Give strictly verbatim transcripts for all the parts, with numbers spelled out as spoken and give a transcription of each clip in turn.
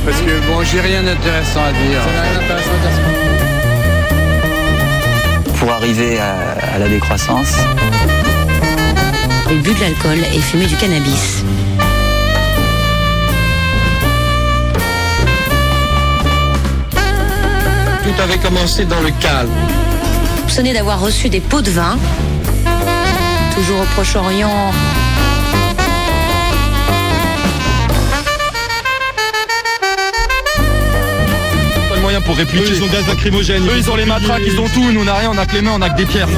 parce que bon, j'ai rien d'intéressant à dire. Ça n'a rien d'intéressant à dire. Pour arriver à, à la décroissance. Il bu de l'alcool et fumait du cannabis. Tout avait commencé dans le calme. Soupçonné d'avoir reçu des pots de vin. Toujours au Proche-Orient. Pas de moyens pour répliquer. Eux, ils ont gaz lacrymogène. Eux, ils ont les matraques, ils ont tout. Nous, on n'a rien, on n'a que les mains, on n'a que des pierres.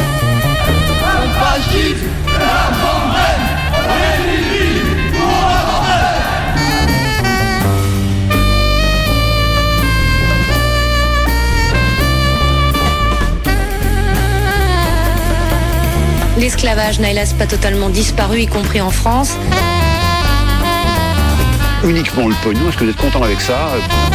L'esclavage n'a hélas pas totalement disparu, y compris en France. Uniquement le pognon, est-ce que vous êtes content avec ça ?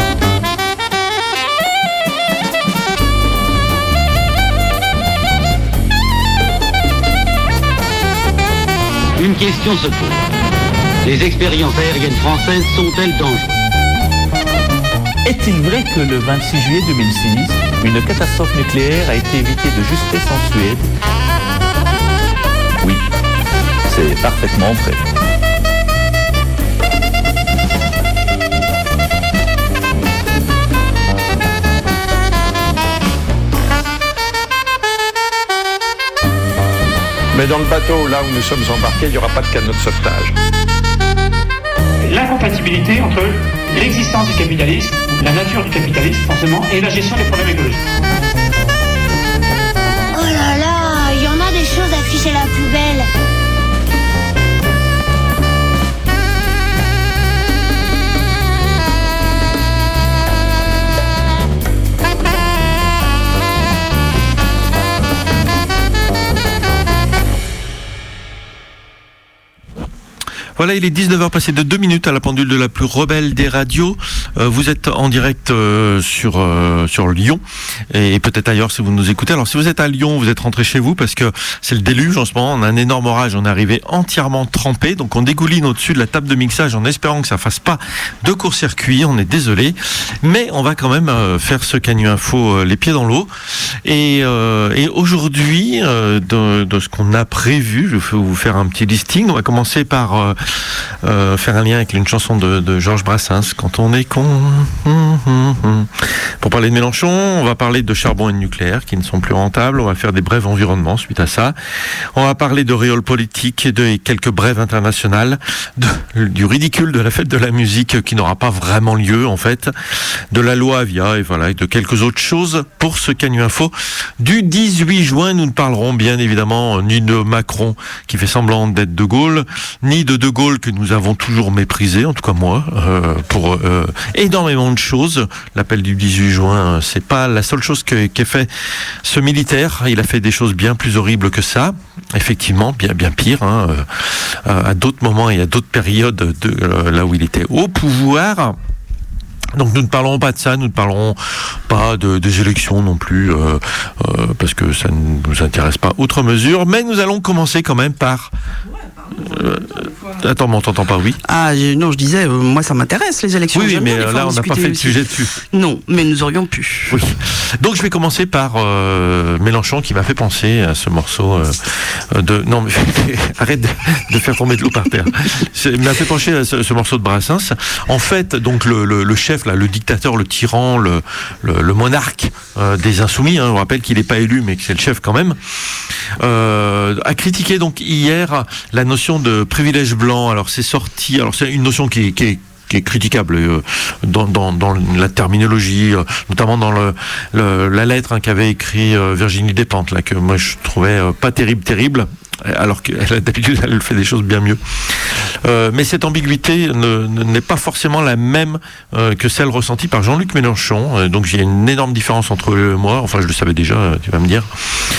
Une question se pose. Les expériences aériennes françaises sont-elles dangereuses ? Est-il vrai que le vingt-six juillet deux mille six, une catastrophe nucléaire a été évitée de justesse en Suède ? Oui, c'est parfaitement vrai. Mais dans le bateau, là où nous sommes embarqués, il n'y aura pas de canot de sauvetage. L'incompatibilité entre l'existence du capitalisme, la nature du capitalisme, forcément, et la gestion des problèmes écologiques. Oh là là, il y en a des choses affichées à la poubelle. Voilà, il est dix-neuf heures passées de deux minutes à la pendule de la plus rebelle des radios. Euh, vous êtes en direct euh, sur euh, sur Lyon et, et peut-être ailleurs si vous nous écoutez. Alors si vous êtes à Lyon, vous êtes rentré chez vous parce que c'est le déluge en ce moment. On a un énorme orage, on est arrivé entièrement trempé. Donc on dégouline au-dessus de la table de mixage en espérant que ça fasse pas de court-circuit. On est désolé, mais on va quand même euh, faire ce Canu Info euh, les pieds dans l'eau. Et, euh, et aujourd'hui, euh, de, de ce qu'on a prévu, je vais vous faire un petit listing. On va commencer par euh, Euh, faire un lien avec une chanson de, de Georges Brassens, Quand on est con. Hum, hum, hum. Pour parler de Mélenchon, on va parler de charbon et de nucléaire qui ne sont plus rentables. On va faire des brèves environnement suite à ça. On va parler de réole politique et de quelques brèves internationales, de, du ridicule de la fête de la musique qui n'aura pas vraiment lieu en fait, de la loi Avia et voilà, et de quelques autres choses pour ce Canu Info du dix-huit juin. Nous ne parlerons bien évidemment ni de Macron qui fait semblant d'être De Gaulle, ni de De Gaulle que nous avons toujours méprisé, en tout cas moi, euh, pour euh, énormément de choses. L'appel du dix-huit juin, c'est pas la seule chose que, qu'ait fait ce militaire. Il a fait des choses bien plus horribles que ça, effectivement, bien bien pire, hein, euh, à d'autres moments et à d'autres périodes de euh, là où il était au pouvoir. Donc nous ne parlerons pas de ça, nous ne parlerons pas de, des élections non plus, euh, euh, parce que ça ne nous intéresse pas outre mesure, mais nous allons commencer quand même par... Euh, attends, mais on t'entend pas, oui. Ah non, je disais, euh, moi ça m'intéresse les élections. Oui, mais euh, là on n'a pas fait le sujet dessus. Non, mais nous aurions pu. Oui. Donc je vais commencer par euh, Mélenchon qui m'a fait penser à ce morceau euh, de... Non, mais arrête de, de faire tomber de l'eau par terre. Il m'a fait pencher à ce, ce morceau de Brassens. En fait, donc le, le, le chef, là, le dictateur, le tyran, le, le, le monarque euh, des Insoumis, hein, on rappelle qu'il n'est pas élu, mais que c'est le chef quand même, euh, a critiqué donc hier la notion de privilège blanc. Alors c'est sorti, alors c'est une notion qui est, qui est qui est critiquable euh, dans, dans, dans la terminologie, euh, notamment dans le, le, la lettre hein, qu'avait écrit euh, Virginie Despentes, là, que moi je trouvais euh, pas terrible, terrible, alors qu'elle d'habitude elle fait des choses bien mieux. Euh, mais cette ambiguïté ne, ne, n'est pas forcément la même euh, que celle ressentie par Jean-Luc Mélenchon. Euh, donc il y a une énorme différence entre eux et moi, enfin je le savais déjà, tu vas me dire,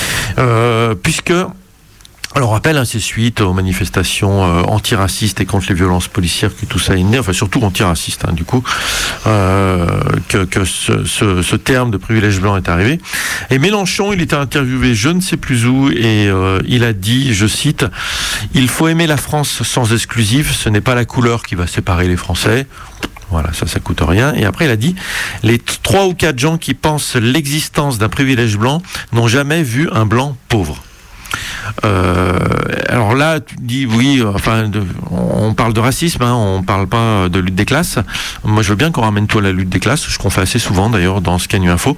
euh, puisque... Alors on rappelle, hein, c'est suite aux manifestations euh, antiracistes et contre les violences policières que tout ça est né, enfin surtout antiracistes hein, du coup, euh, que, que ce, ce, ce terme de privilège blanc est arrivé. Et Mélenchon, il était interviewé je ne sais plus où et euh, il a dit, je cite, « Il faut aimer la France sans exclusive, ce n'est pas la couleur qui va séparer les Français ». Voilà, ça, ça coûte rien. Et après, il a dit, les trois ou quatre gens qui pensent l'existence d'un privilège blanc n'ont jamais vu un blanc pauvre. Euh, alors là, tu dis oui, enfin, de, on parle de racisme, hein, on parle pas de lutte des classes. Moi, je veux bien qu'on ramène tout à la lutte des classes, ce qu'on fait assez souvent d'ailleurs dans Scanu Info.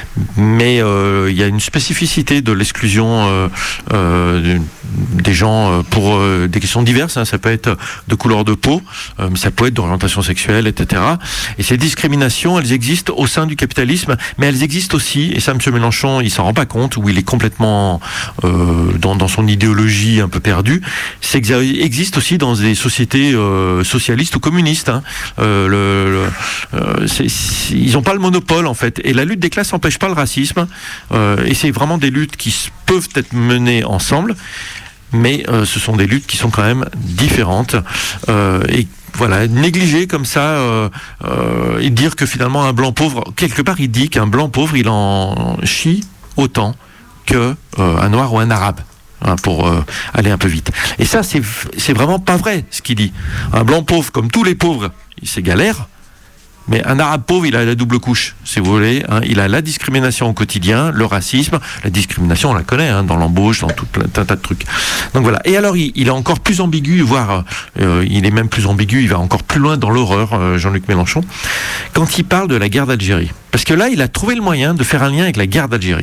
Mais il euh, y a une spécificité de l'exclusion euh, euh, des gens pour euh, des questions diverses. Hein. Ça peut être de couleur de peau, euh, mais ça peut être d'orientation sexuelle, et cetera. Et ces discriminations, elles existent au sein du capitalisme, mais elles existent aussi. Et ça, M. Mélenchon, il s'en rend pas compte, ou il est complètement euh, dans, dans son idéologie un peu perdue. C'est que ça existe aussi dans des sociétés euh, socialistes ou communistes. Hein. Euh, le, le, euh, c'est, c'est, ils n'ont pas le monopole en fait. Et la lutte des classes n'empêche pas le racisme. Euh, et c'est vraiment des luttes qui peuvent être menées ensemble, mais euh, ce sont des luttes qui sont quand même différentes. Euh, et voilà, négliger comme ça euh, euh, et dire que finalement un blanc pauvre, quelque part il dit qu'un blanc pauvre il en chie autant que euh, un noir ou un arabe, hein, pour euh, aller un peu vite. Et ça, c'est, c'est vraiment pas vrai ce qu'il dit. Un blanc pauvre, comme tous les pauvres, c'est galère. Mais un arabe pauvre, il a la double couche, si vous voulez. Hein. Il a la discrimination au quotidien, le racisme. La discrimination, on la connaît, hein, dans l'embauche, dans tout un tas de trucs. Donc voilà. Et alors, il, il est encore plus ambigu, voire euh, il est même plus ambigu, il va encore plus loin dans l'horreur, euh, Jean-Luc Mélenchon, quand il parle de la guerre d'Algérie. Parce que là, il a trouvé le moyen de faire un lien avec la guerre d'Algérie.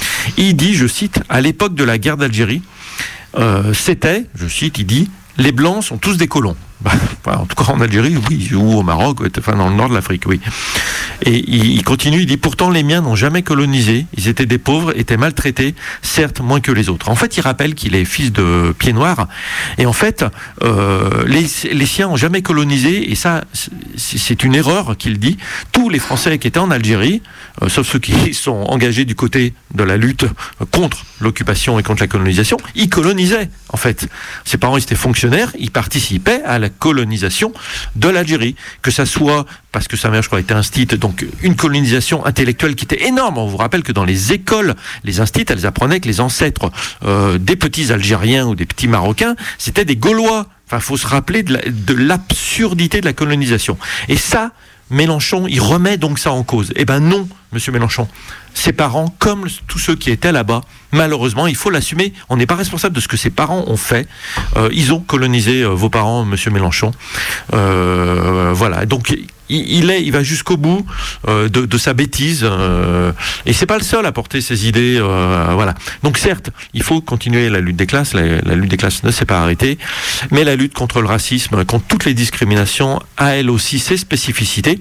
Il dit, je cite, à l'époque de la guerre d'Algérie, euh, c'était, je cite, il dit, les Blancs sont tous des colons. Bah, en tout cas en Algérie, oui, ou au Maroc, enfin dans le nord de l'Afrique, oui. Et il, il continue, il dit, pourtant les miens n'ont jamais colonisé, ils étaient des pauvres, étaient maltraités, certes moins que les autres. En fait, il rappelle qu'il est fils de pieds noirs, et en fait, euh, les, les siens n'ont jamais colonisé, et ça, c'est, c'est une erreur qu'il dit. Tous les Français qui étaient en Algérie, euh, sauf ceux qui sont engagés du côté de la lutte contre l'occupation et contre la colonisation, ils colonisaient, en fait. Ses parents, ils étaient fonctionnaires, ils participaient à la colonisation de l'Algérie, que ça soit parce que sa mère, je crois, était instite, donc une colonisation intellectuelle qui était énorme. On vous rappelle que dans les écoles, les instites, elles apprenaient que les ancêtres euh, des petits Algériens ou des petits Marocains, c'était des Gaulois. Enfin, faut se rappeler de, la, de l'absurdité de la colonisation. Et ça, Mélenchon, il remet donc ça en cause. Eh ben non, Monsieur Mélenchon. Ses parents, comme tous ceux qui étaient là-bas, malheureusement, il faut l'assumer. On n'est pas responsable de ce que ses parents ont fait. Euh, ils ont colonisé euh, vos parents, Monsieur Mélenchon. Euh, voilà. Donc, il, il est, il va jusqu'au bout euh, de, de sa bêtise. Euh, et c'est pas le seul à porter ses idées. Euh, voilà. Donc, certes, il faut continuer la lutte des classes. La, la lutte des classes ne s'est pas arrêtée, mais la lutte contre le racisme, contre toutes les discriminations, a elle aussi ses spécificités.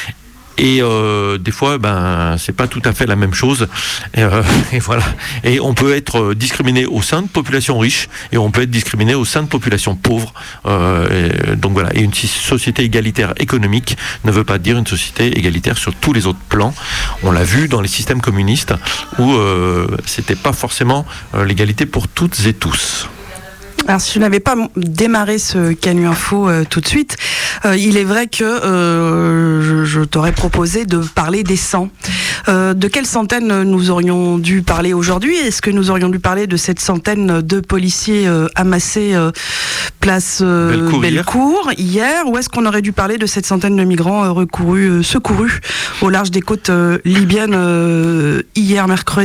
Et euh, des fois, ben, c'est pas tout à fait la même chose. Et, euh, et voilà. Et on peut être discriminé au sein de populations riches, et on peut être discriminé au sein de populations pauvres. Euh, et donc voilà. Et une société égalitaire économique ne veut pas dire une société égalitaire sur tous les autres plans. On l'a vu dans les systèmes communistes où euh, c'était pas forcément euh, l'égalité pour toutes et tous. Alors, si je n'avais pas démarré ce Canu Info euh, tout de suite, euh, il est vrai que euh, je, je t'aurais proposé de parler des cent. Euh, de quelles centaines nous aurions dû parler aujourd'hui ? Est-ce que nous aurions dû parler de cette centaine de policiers euh, amassés euh, place euh, Bellecour, Bellecour hier. hier Ou est-ce qu'on aurait dû parler de cette centaine de migrants euh, recourus, euh, secourus au large des côtes euh, libyennes euh, hier mercredi ?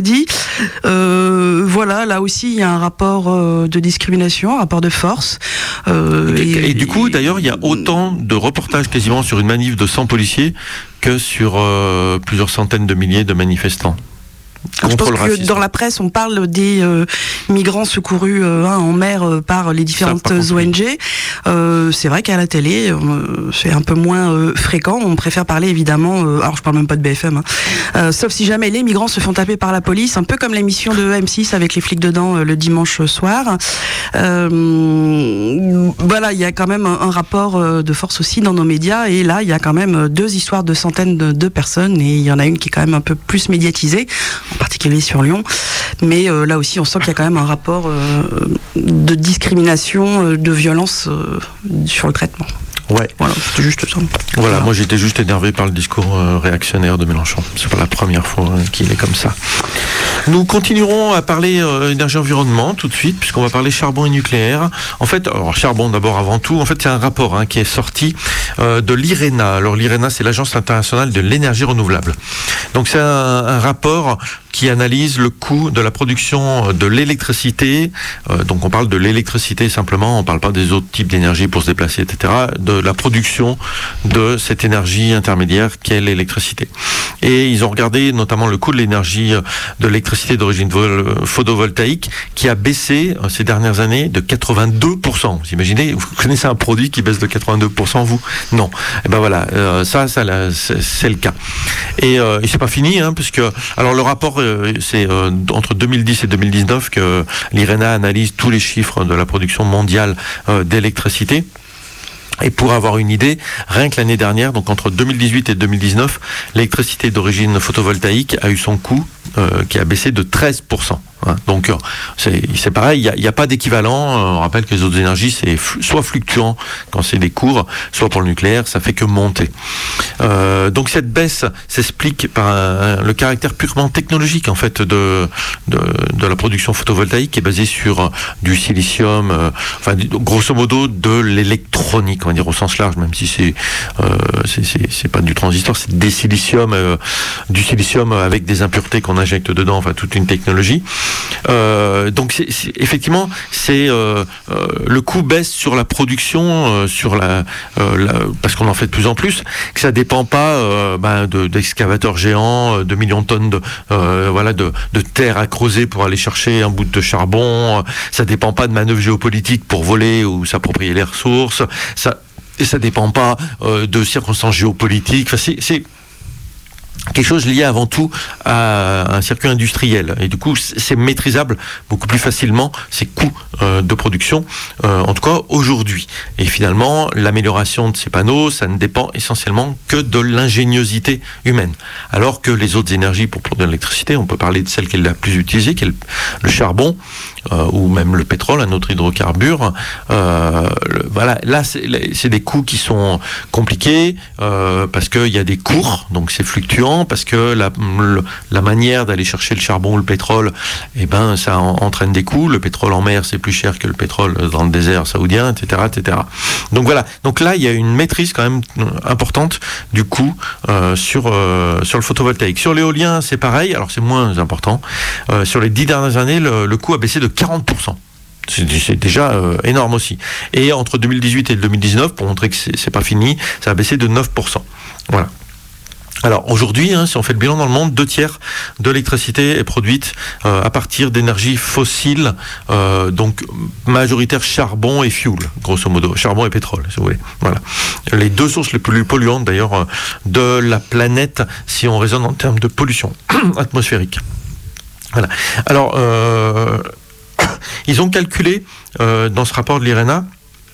euh, Voilà, là aussi il y a un rapport euh, de discrimination, un rapport de force. Euh, et, et, et du coup, d'ailleurs, il y a autant de reportages quasiment sur une manif de cent policiers que sur euh, plusieurs centaines de milliers de manifestants. Je pense que dans la presse, on parle des euh, migrants secourus euh, hein, en mer euh, par les différentes O N G. Euh, c'est vrai qu'à la télé, euh, c'est un peu moins euh, fréquent. On préfère parler évidemment, euh, alors je parle même pas de B F M, hein, euh, sauf si jamais les migrants se font taper par la police, un peu comme l'émission de M six avec les flics dedans euh, le dimanche soir. Euh, voilà, il y a quand même un, un rapport euh, de force aussi dans nos médias. Et là, il y a quand même deux histoires de centaines de, de personnes. Et il y en a une qui est quand même un peu plus médiatisée, en particulier sur Lyon, mais euh, là aussi on sent qu'il y a quand même un rapport euh, de discrimination, euh, de violence euh, sur le traitement. Ouais. Voilà, c'était juste ça. Voilà, voilà. Moi j'étais juste énervé par le discours euh, réactionnaire de Mélenchon. C'est pas la première fois hein, qu'il est comme ça. Nous continuerons à parler euh, énergie-environnement tout de suite, puisqu'on va parler charbon et nucléaire. En fait, alors charbon d'abord avant tout, en fait il y a un rapport hein, qui est sorti euh, de l'IRENA. Alors l'IRENA, c'est l'Agence internationale de l'énergie renouvelable. Donc c'est un, un rapport qui analyse le coût de la production de l'électricité. Euh, donc on parle de l'électricité simplement, on ne parle pas des autres types d'énergie pour se déplacer, et cetera. De la production de cette énergie intermédiaire qu'est l'électricité. Et ils ont regardé notamment le coût de l'énergie de l'électricité d'origine photovoltaïque qui a baissé euh, ces dernières années de quatre-vingt-deux pour cent. Vous imaginez, vous connaissez un produit qui baisse de quatre-vingt-deux pour cent, vous ? Non. Et ben voilà, euh, ça, ça c'est, c'est le cas. Et, euh, et c'est pas fini, hein, puisque alors le rapport c'est euh, entre deux mille dix et deux mille dix-neuf que l'IRENA analyse tous les chiffres de la production mondiale euh, d'électricité. Et pour avoir une idée, rien que l'année dernière, donc entre deux mille dix-huit et deux mille dix-neuf, l'électricité d'origine photovoltaïque a eu son coût euh, qui a baissé de treize pour cent. Hein. Donc euh, c'est, c'est pareil, il n'y a, a pas d'équivalent. Euh, on rappelle que les autres énergies, c'est f- soit fluctuant quand c'est des cours, soit pour le nucléaire, ça fait que monter. Euh, donc cette baisse s'explique par un, un, le caractère purement technologique en fait de, de, de la production photovoltaïque qui est basée sur euh, du silicium, euh, enfin grosso modo de l'électronique, on va dire au sens large, même si c'est euh, c'est, c'est, c'est pas du transistor, c'est des silicium, euh, du silicium avec des impuretés qu'on injecte dedans, enfin toute une technologie. Euh, donc c'est, c'est, effectivement, c'est euh, euh, le coût baisse sur la production, euh, sur la, euh, la, parce qu'on en fait de plus en plus, que ça dépend pas euh, ben, de, d'excavateurs géants, de millions de tonnes de, euh, voilà, de, de terre à creuser pour aller chercher un bout de charbon. Ça dépend pas de manœuvres géopolitiques pour voler ou s'approprier les ressources. Ça, et ça dépend pas euh, de circonstances géopolitiques. Enfin, c'est, c'est quelque chose lié avant tout à un circuit industriel. Et du coup, c'est maîtrisable beaucoup plus facilement, ces coûts euh, de production, euh, en tout cas aujourd'hui. Et finalement, l'amélioration de ces panneaux, ça ne dépend essentiellement que de l'ingéniosité humaine. Alors que les autres énergies pour produire de l'électricité, on peut parler de celle qui est la plus utilisée, qui est le, le charbon, euh, ou même le pétrole, un autre hydrocarbure. Euh, le, voilà, là, c'est, c'est des coûts qui sont compliqués, euh, parce qu'il y a des cours, donc c'est fluctuant, parce que la, le, la manière d'aller chercher le charbon ou le pétrole, eh ben, ça en, entraîne des coûts. Le pétrole en mer, c'est plus cher que le pétrole dans le désert saoudien, et cetera, et cetera. Donc voilà. Donc là, il y a une maîtrise quand même importante du coût euh, sur euh, sur le photovoltaïque. Sur l'éolien, c'est pareil. Alors c'est moins important. Euh, sur les dix dernières années, le, le coût a baissé de quarante pour cent. C'est, c'est déjà euh, énorme aussi. Et entre deux mille dix-huit et deux mille dix-neuf, pour montrer que c'est, c'est pas fini, ça a baissé de neuf pour cent. Voilà. Alors aujourd'hui, hein, si on fait le bilan dans le monde, deux tiers de l'électricité est produite euh, à partir d'énergies fossiles, euh, donc majoritaire charbon et fuel, grosso modo, charbon et pétrole, si vous voulez. Voilà, les deux sources les plus polluantes d'ailleurs euh, de la planète, si on raisonne en termes de pollution atmosphérique. Voilà. Alors, euh, ils ont calculé euh, dans ce rapport de l'IRENA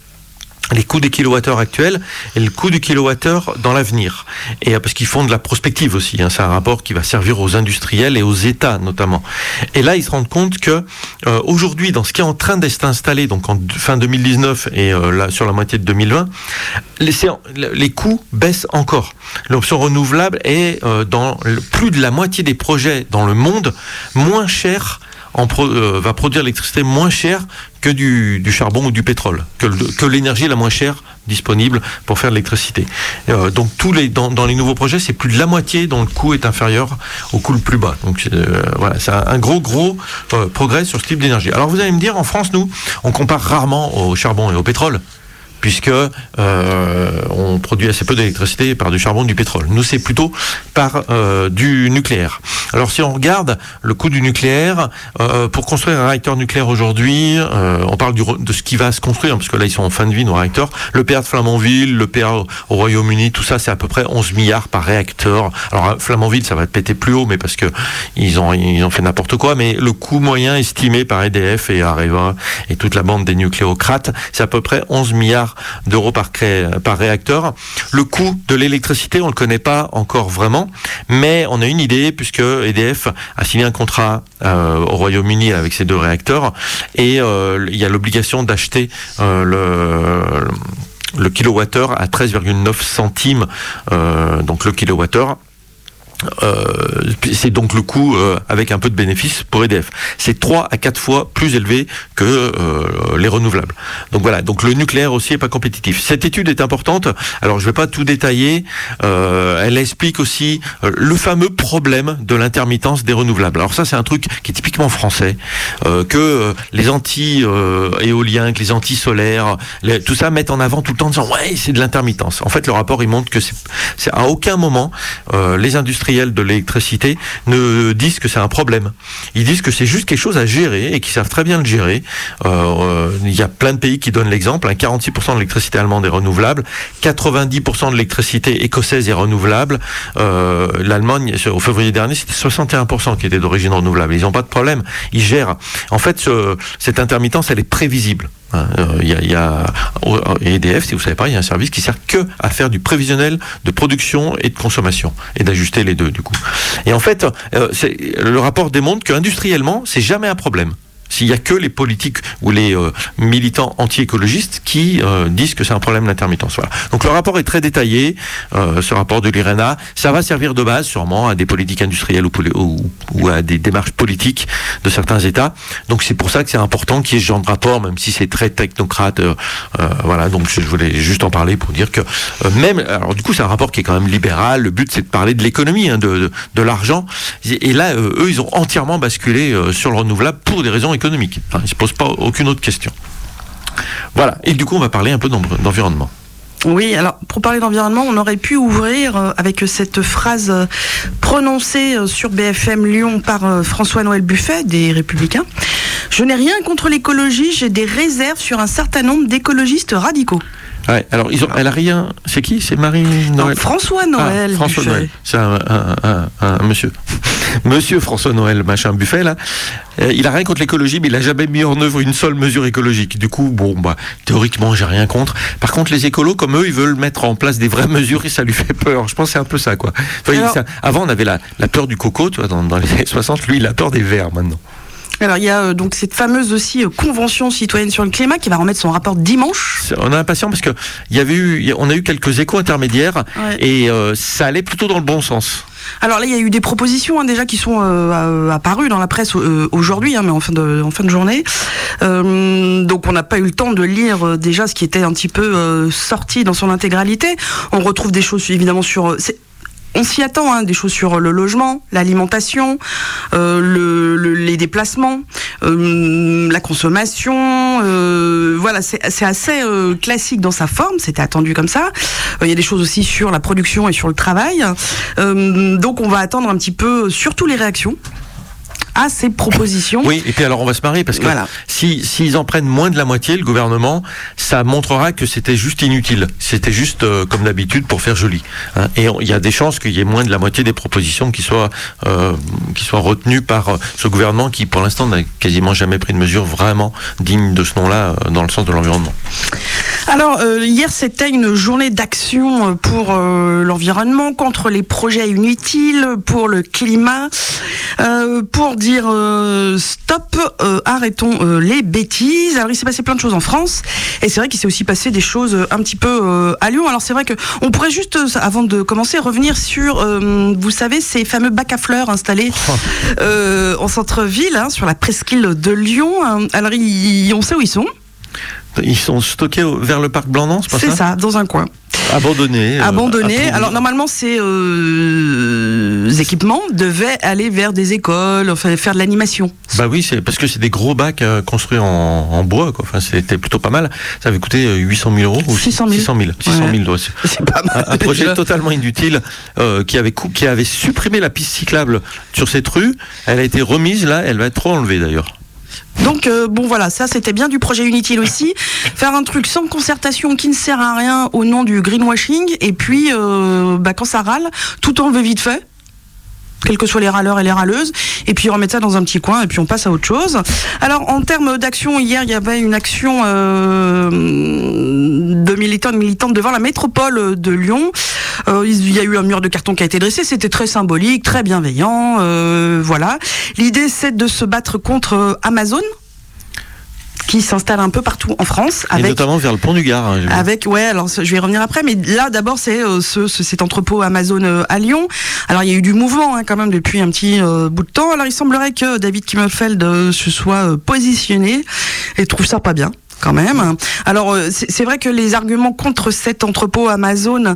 les coûts des kilowattheures actuels et le coût du kilowattheure dans l'avenir. Et parce qu'ils font de la prospective aussi, hein, c'est un rapport qui va servir aux industriels et aux États notamment. Et là, ils se rendent compte que euh, aujourd'hui, dans ce qui est en train d'être installé, donc en fin deux mille dix-neuf et euh, là, sur la moitié de deux mille vingt, les, les coûts baissent encore. L'option renouvelable est euh, dans le, plus de la moitié des projets dans le monde moins cher. En pro, euh, va produire l'électricité moins chère que du, du charbon ou du pétrole, que, le, que l'énergie la moins chère disponible pour faire de l'électricité. Euh, donc tous les dans, dans les nouveaux projets, c'est plus de la moitié dont le coût est inférieur au coût le plus bas. Donc euh, voilà, c'est un, un gros gros euh, progrès sur ce type d'énergie. Alors vous allez me dire, en France, nous, on compare rarement au charbon et au pétrole, puisque euh, on produit assez peu d'électricité par du charbon et du pétrole. Nous, c'est plutôt par euh, du nucléaire. Alors, si on regarde le coût du nucléaire, euh, pour construire un réacteur nucléaire aujourd'hui, euh, on parle du, de ce qui va se construire, parce que là, ils sont en fin de vie, nos réacteurs. Le P R de Flamanville, le P R au Royaume-Uni, tout ça, c'est à peu près onze milliards par réacteur. Alors, Flamanville, ça va péter plus haut, mais parce que ils ont, ils ont fait n'importe quoi, mais le coût moyen estimé par E D F et Areva et toute la bande des nucléocrates, c'est à peu près onze milliards d'euros par, cré... par réacteur. Le coût de l'électricité, on ne le connaît pas encore vraiment, mais on a une idée, puisque E D F a signé un contrat euh, au Royaume-Uni avec ces deux réacteurs, et euh, il y a l'obligation d'acheter euh, le... le kilowattheure à treize virgule neuf centimes, euh, donc le kilowattheure. Euh, c'est donc le coût euh, avec un peu de bénéfice pour E D F. C'est trois à quatre fois plus élevé que euh, les renouvelables. Donc voilà, donc le nucléaire aussi est pas compétitif. Cette étude est importante. Alors je vais pas tout détailler. Euh, elle explique aussi euh, le fameux problème de l'intermittence des renouvelables. Alors ça c'est un truc qui est typiquement français, euh, que euh, les anti-éoliens, que les anti-solaires, les, tout ça mettent en avant tout le temps en disant ouais c'est de l'intermittence. En fait le rapport il montre que c'est, c'est à aucun moment euh, les industries de l'électricité ne disent que c'est un problème. Ils disent que c'est juste quelque chose à gérer et qu'ils savent très bien le gérer. Euh, il y a plein de pays qui donnent l'exemple. Hein, quarante-six pour cent de l'électricité allemande est renouvelable, quatre-vingt-dix pour cent de l'électricité écossaise est renouvelable. Euh, L'Allemagne, au février dernier, c'était soixante et un pour cent qui était d'origine renouvelable. Ils n'ont pas de problème. Ils gèrent. En fait, ce, cette intermittence, elle est prévisible. Il euh, y a, y a E D F, si vous savez pas, il y a un service qui sert que à faire du prévisionnel de production et de consommation et d'ajuster les deux du coup. Et en fait, euh, c'est, le rapport démontre qu'industriellement, c'est jamais un problème. S'il y a que les politiques ou les euh, militants anti-écologistes qui euh, disent que c'est un problème d'intermittence. Voilà. Donc le rapport est très détaillé, euh, ce rapport de l'I R E N A. Ça va servir de base sûrement à des politiques industrielles ou, ou, ou à des démarches politiques de certains États. Donc c'est pour ça que c'est important qu'il y ait ce genre de rapport, même si c'est très technocrate. Euh, euh, voilà. Donc je voulais juste en parler pour dire que euh, même, alors du coup c'est un rapport qui est quand même libéral. Le but c'est de parler de l'économie, hein, de, de, de l'argent. Et là, euh, eux, ils ont entièrement basculé euh, sur le renouvelable pour des raisons économique. Enfin, ils ne se posent pas aucune autre question. Voilà. Et du coup, on va parler un peu d'environnement. Oui, alors pour parler d'environnement, on aurait pu ouvrir avec cette phrase prononcée sur B F M Lyon par François-Noël Buffet, des Républicains. Je n'ai rien contre l'écologie, j'ai des réserves sur un certain nombre d'écologistes radicaux. Ouais, alors ils ont, elle a rien. C'est qui? C'est Marie Noël. Non, François Noël. Ah, François Buffet. Noël. C'est un, un, un, un monsieur. Monsieur François Noël, machin Buffet là. Euh, il a rien contre l'écologie, mais il a jamais mis en œuvre une seule mesure écologique. Du coup, bon, bah, théoriquement, j'ai rien contre. Par contre, les écolos, comme eux, ils veulent mettre en place des vraies mesures et ça lui fait peur. Je pense que c'est un peu ça, quoi. Enfin, alors, ça, avant, on avait la, la peur du coco, tu vois, dans, dans les années soixante. Lui, il a peur des vers maintenant. Alors il y a euh, donc cette fameuse aussi euh, convention citoyenne sur le climat qui va remettre son rapport dimanche. On est impatient parce que il y avait eu, on a eu quelques échos intermédiaires ouais. et euh, ça allait plutôt dans le bon sens. Alors là, il y a eu des propositions hein, déjà qui sont euh, apparues dans la presse euh, aujourd'hui, hein, mais en fin de, en fin de journée. Euh, donc on n'a pas eu le temps de lire euh, déjà ce qui était un petit peu euh, sorti dans son intégralité. On retrouve des choses évidemment sur... C'est, on s'y attend, hein, des choses sur le logement, l'alimentation, euh, le, le, les déplacements, euh, la consommation. Euh, voilà, c'est, c'est assez euh, classique dans sa forme. C'était attendu comme ça. Il euh, y a des choses aussi sur la production et sur le travail. Euh, donc, on va attendre un petit peu, surtout les réactions à ces propositions. Oui, et puis alors on va se marrer parce que voilà. si s'ils en prennent moins de la moitié, le gouvernement, ça montrera que c'était juste inutile. C'était juste euh, comme d'habitude pour faire joli. Hein. Et il y a des chances qu'il y ait moins de la moitié des propositions qui soient euh, qui soient retenues par euh, ce gouvernement qui, pour l'instant, n'a quasiment jamais pris de mesures vraiment dignes de ce nom-là euh, dans le sens de l'environnement. Alors euh, hier, c'était une journée d'action pour euh, l'environnement, contre les projets inutiles, pour le climat, euh, pour dire dire euh, stop, euh, arrêtons euh, les bêtises. Alors il s'est passé plein de choses en France et c'est vrai qu'il s'est aussi passé des choses un petit peu euh, à Lyon. Alors c'est vrai que on pourrait juste, avant de commencer, revenir sur, euh, vous savez, ces fameux bacs à fleurs installés euh, en centre-ville, hein, sur la presqu'île de Lyon. Alors il, on sait où ils sont. Ils sont stockés vers le parc Blandan, c'est pas ça ? C'est ça, dans un coin. Abandonnés. Abandonnés. Euh, Alors normalement, ces euh, équipements devaient aller vers des écoles, enfin faire de l'animation. Bah oui, c'est parce que c'est des gros bacs euh, construits en, en bois, quoi. Enfin, c'était plutôt pas mal. Ça avait coûté huit cent mille euros ou six cent mille. six cent mille. six cent mille ouais. C'est pas mal. Un, un projet déjà. Totalement inutile euh, qui avait qui avait supprimé la piste cyclable sur cette rue. Elle a été remise là. Elle va être trop enlevée d'ailleurs. Donc euh, bon voilà, ça c'était bien du projet inutile aussi. Faire un truc sans concertation qui ne sert à rien au nom du greenwashing et puis euh, bah, quand ça râle, tout enlever vite fait. Quels que soient les râleurs et les râleuses, et puis remettre ça dans un petit coin, et puis on passe à autre chose. Alors, en termes d'action, hier, il y avait une action euh, de militants et de militantes devant la métropole de Lyon. Euh, il y a eu un mur de carton qui a été dressé, c'était très symbolique, très bienveillant, euh, voilà. L'idée, c'est de se battre contre Amazon. qui s'installent un peu partout en France. Avec, et notamment vers le pont du Gard. Hein, avec, ouais, alors je vais y revenir après, mais là d'abord c'est euh, ce, ce, cet entrepôt Amazon euh, à Lyon. Alors il y a eu du mouvement hein, quand même depuis un petit euh, bout de temps. Alors il semblerait que David Kimmelfeld euh, se soit euh, positionné et trouve ça pas bien. Quand même. Alors c'est, c'est vrai que les arguments contre cet entrepôt Amazon,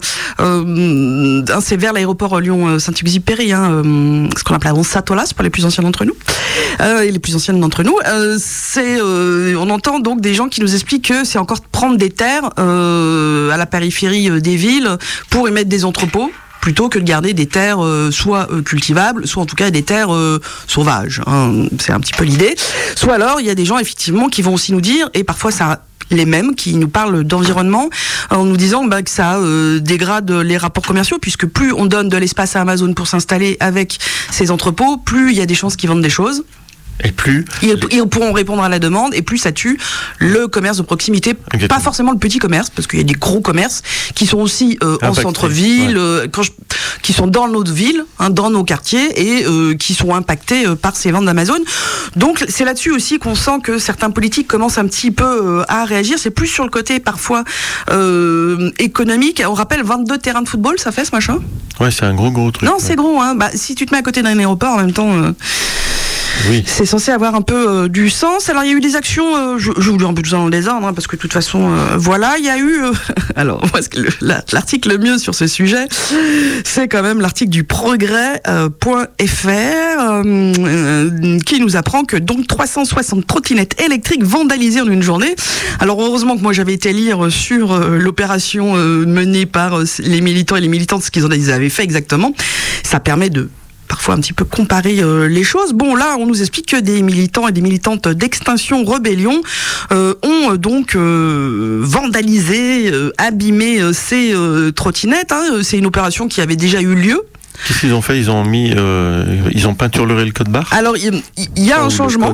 euh, c'est vers l'aéroport Lyon-Saint-Exupéry, hein, euh, ce qu'on appelle Satolas pour les plus anciens d'entre nous, euh, et les plus anciennes d'entre nous. Euh, c'est, euh, on entend donc des gens qui nous expliquent que c'est encore prendre des terres euh, à la périphérie des villes pour y mettre des entrepôts, plutôt que de garder des terres euh, soit euh, cultivables, soit en tout cas des terres euh, sauvages. Hein. C'est un petit peu l'idée. Soit alors, il y a des gens effectivement qui vont aussi nous dire, et parfois ça les mêmes, qui nous parlent d'environnement, en nous disant bah, que ça euh, dégrade les rapports commerciaux, puisque plus on donne de l'espace à Amazon pour s'installer avec ces entrepôts, plus il y a des chances qu'ils vendent des choses. Et plus ils, ils pourront répondre à la demande, et plus ça tue le commerce de proximité. Exactement. Pas forcément le petit commerce, parce qu'il y a des gros commerces qui sont aussi euh, en centre-ville, ouais. euh, quand je, qui sont dans nos villes, hein, dans nos quartiers, et euh, qui sont impactés euh, par ces ventes d'Amazon. Donc c'est là-dessus aussi qu'on sent que certains politiques commencent un petit peu euh, à réagir. C'est plus sur le côté parfois euh, économique. On rappelle vingt-deux terrains de football, ça fait ce machin ? Ouais, c'est un gros gros truc. Non, ouais. c'est gros. Hein. Bah, si tu te mets à côté d'un aéroport en même temps... Euh, Oui. C'est censé avoir un peu euh, du sens. Alors il y a eu des actions, euh, je, je vous dis un peu tout ça dans le désordre, hein, parce que de toute façon, euh, voilà, il y a eu. Euh, alors moi, le, la, l'article le mieux sur ce sujet, c'est quand même l'article du Progrès euh, point F R euh, euh, qui nous apprend que donc trois cent soixante trottinettes électriques vandalisées en une journée. Alors heureusement que moi j'avais été lire sur euh, l'opération euh, menée par euh, les militants et les militantes, ce qu'ils en avaient fait exactement. Ça permet de parfois un petit peu comparer euh, les choses. Bon, là, on nous explique que des militants et des militantes d'Extinction Rebellion euh, ont euh, donc euh, vandalisé, euh, abîmé euh, ces euh, trottinettes. Hein. C'est une opération qui avait déjà eu lieu. Qu'est-ce qu'ils ont fait ? Ils ont mis, euh, ils ont peinturé le code barre ? Alors il y, y a ah, un changement.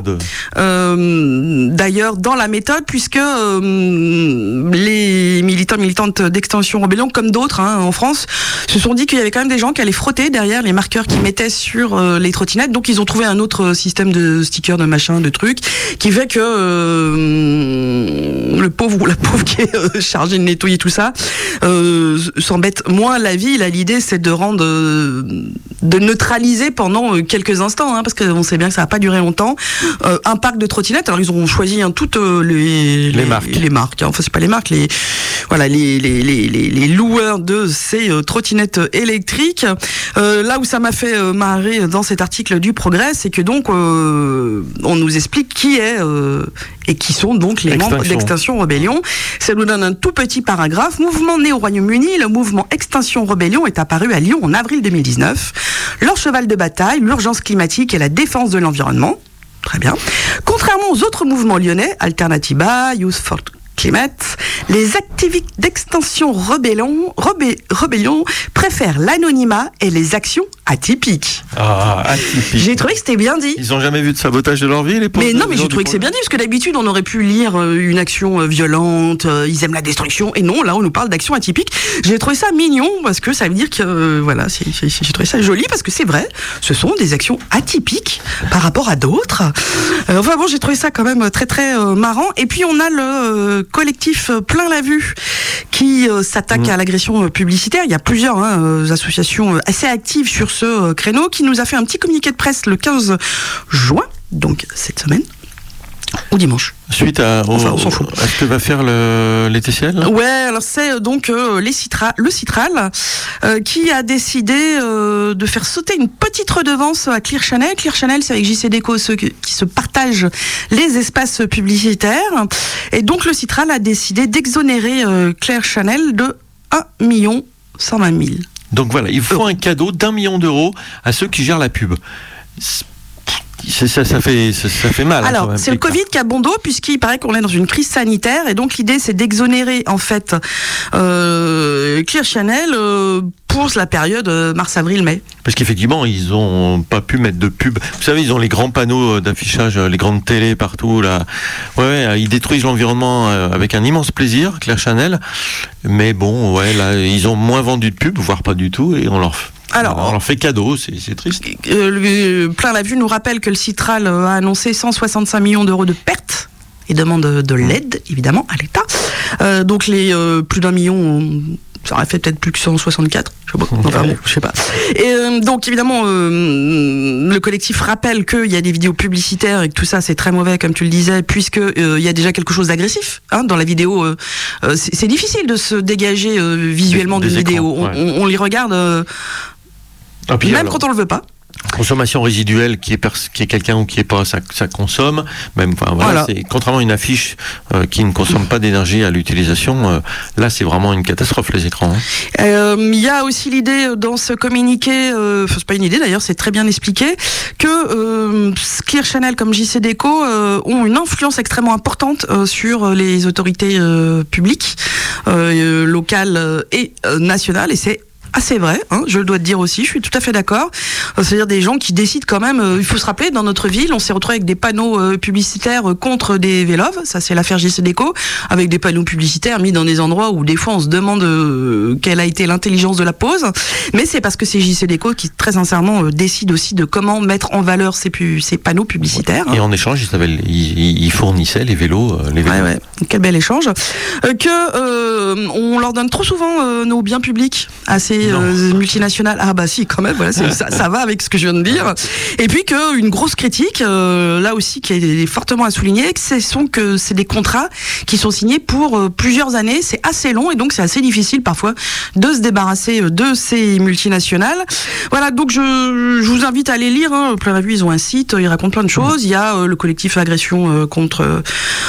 Euh, d'ailleurs dans la méthode, puisque euh, les militants militantes d'Extinction Rebellion, comme d'autres hein, en France, se sont dit qu'il y avait quand même des gens qui allaient frotter derrière les marqueurs qu'ils mettaient sur euh, les trottinettes. Donc ils ont trouvé un autre système de stickers, de machin, de trucs, qui fait que euh, le pauvre ou la pauvre qui est euh, chargé de nettoyer tout ça euh, s'embête moins la vie. Là, l'idée c'est de rendre euh, de neutraliser pendant quelques instants, hein, parce qu'on sait bien que ça va pas durer longtemps, euh, un parc de trottinettes. Alors ils ont choisi hein, toutes euh, les, les, les marques, les marques. Hein, enfin c'est pas les marques, les voilà les les les les, les loueurs de ces euh, trottinettes électriques. Euh, là où ça m'a fait euh, marrer dans cet article du Progrès, c'est que donc euh, on nous explique qui est euh, et qui sont donc les Extinction. membres d'Extinction Rebellion. Ça nous donne un tout petit paragraphe. Mouvement né au Royaume-Uni, le mouvement Extinction Rebellion est apparu à Lyon en avril deux mille dix-neuf. Leur cheval de bataille, l'urgence climatique et la défense de l'environnement. Très bien. Contrairement aux autres mouvements lyonnais, Alternativa, Youth for Climate, les activistes d'Extinction Rebellion, Rebé, Rebellion préfèrent l'anonymat et les actions atypiques. Ah, atypiques. J'ai trouvé que c'était bien dit. Ils n'ont jamais vu de sabotage de leur vie, les pauvres. Mais non, mais j'ai trouvé que c'est bien dit, parce que d'habitude, on aurait pu lire une action violente, ils aiment la destruction, et non, là, on nous parle d'actions atypiques. J'ai trouvé ça mignon, parce que ça veut dire que, euh, voilà, c'est, c'est, j'ai trouvé ça joli, parce que c'est vrai, ce sont des actions atypiques par rapport à d'autres. Euh, enfin bon, j'ai trouvé ça quand même très, très euh, marrant. Et puis, on a le euh, collectif Plein la Vue, qui euh, s'attaque mmh. à l'agression publicitaire. Il y a plusieurs hein, euh, associations assez actives sur ce euh, créneau, qui nous a fait un petit communiqué de presse le quinze juin, donc cette semaine, ou dimanche. Suite à, au, enfin, on s'en fout. à ce que va faire le, les T C L. Ouais, alors c'est donc euh, les Citra, le Citral euh, qui a décidé euh, de faire sauter une petite redevance à Clear Channel. Clear Channel, c'est avec J C Déco ceux qui, qui se partagent les espaces publicitaires. Et donc le Citral a décidé d'exonérer euh, Clear Channel de un million cent vingt mille. Donc voilà, ils font un cadeau d'un million d'euros à ceux qui gèrent la pub. Ça, ça, ça, fait, ça, ça fait mal. Alors, hein, c'est le Covid qui a bon dos, puisqu'il paraît qu'on est dans une crise sanitaire, et donc l'idée c'est d'exonérer en fait euh, Clear Channel euh, pour la période euh, mars-avril-mai. Parce qu'effectivement, ils ont pas pu mettre de pub. Vous savez, ils ont les grands panneaux d'affichage, les grandes télés partout là. Ouais, ouais, ils détruisent l'environnement avec un immense plaisir, Clear Channel. Mais bon, ouais, là, ils ont moins vendu de pub, voire pas du tout, et on leur Alors, on leur fait cadeau, c'est, c'est triste. Euh, le, Plein la Vue nous rappelle que le Citral a annoncé cent soixante-cinq millions d'euros de pertes et demandent de l'aide, évidemment, à l'État. Euh, donc les euh, plus d'un million, ça aurait fait peut-être plus que cent soixante-quatre, je sais pas. Enfin bon, je sais pas. Et euh, donc évidemment, euh, le collectif rappelle qu'il y a des vidéos publicitaires et que tout ça c'est très mauvais, comme tu le disais, puisque euh, il y a déjà quelque chose d'agressif hein, dans la vidéo. Euh, euh, c'est, c'est difficile de se dégager euh, visuellement d'une vidéo. On, ouais. on, on les regarde, euh, ah, même alors, quand on le veut pas. Consommation résiduelle, qui est, pers- qui est quelqu'un ou qui est pas, ça, ça consomme. Même, enfin, voilà, voilà. C'est, contrairement à une affiche euh, qui ne consomme pas d'énergie à l'utilisation, euh, là c'est vraiment une catastrophe les écrans. Il hein. euh, y a aussi l'idée dans ce communiqué, euh, enfin c'est pas une idée d'ailleurs, c'est très bien expliqué, que euh, Clear Channel comme J C Déco euh, ont une influence extrêmement importante euh, sur les autorités euh, publiques, euh, locales et euh, nationales, et c'est assez vrai, hein, je le dois te dire aussi, je suis tout à fait d'accord. C'est-à-dire des gens qui décident quand même, euh, il faut se rappeler, dans notre ville, on s'est retrouvé avec des panneaux euh, publicitaires euh, contre des véloves, ça c'est l'affaire J C Déco, avec des panneaux publicitaires mis dans des endroits où des fois on se demande euh, quelle a été l'intelligence de la pose, mais c'est parce que c'est J C Déco qui très sincèrement euh, décide aussi de comment mettre en valeur ces, pu- ces panneaux publicitaires. Et en échange, ils, avaient, ils, ils fournissaient les vélos. Euh, les vélos. Ouais, ouais. Quel bel échange. Euh, que euh, on leur donne trop souvent euh, nos biens publics à ces Euh, multinationales. Ah bah si, quand même, voilà, c'est, ça, ça va avec ce que je viens de dire. Et puis qu'une grosse critique, euh, là aussi, qui est fortement à souligner, que ce sont que c'est des contrats qui sont signés pour euh, plusieurs années. C'est assez long et donc c'est assez difficile parfois de se débarrasser de ces multinationales. Voilà, donc je, je vous invite à aller lire. Hein. Plein Revue, ils ont un site, ils racontent plein de choses. Il y a euh, le collectif Agression euh, contre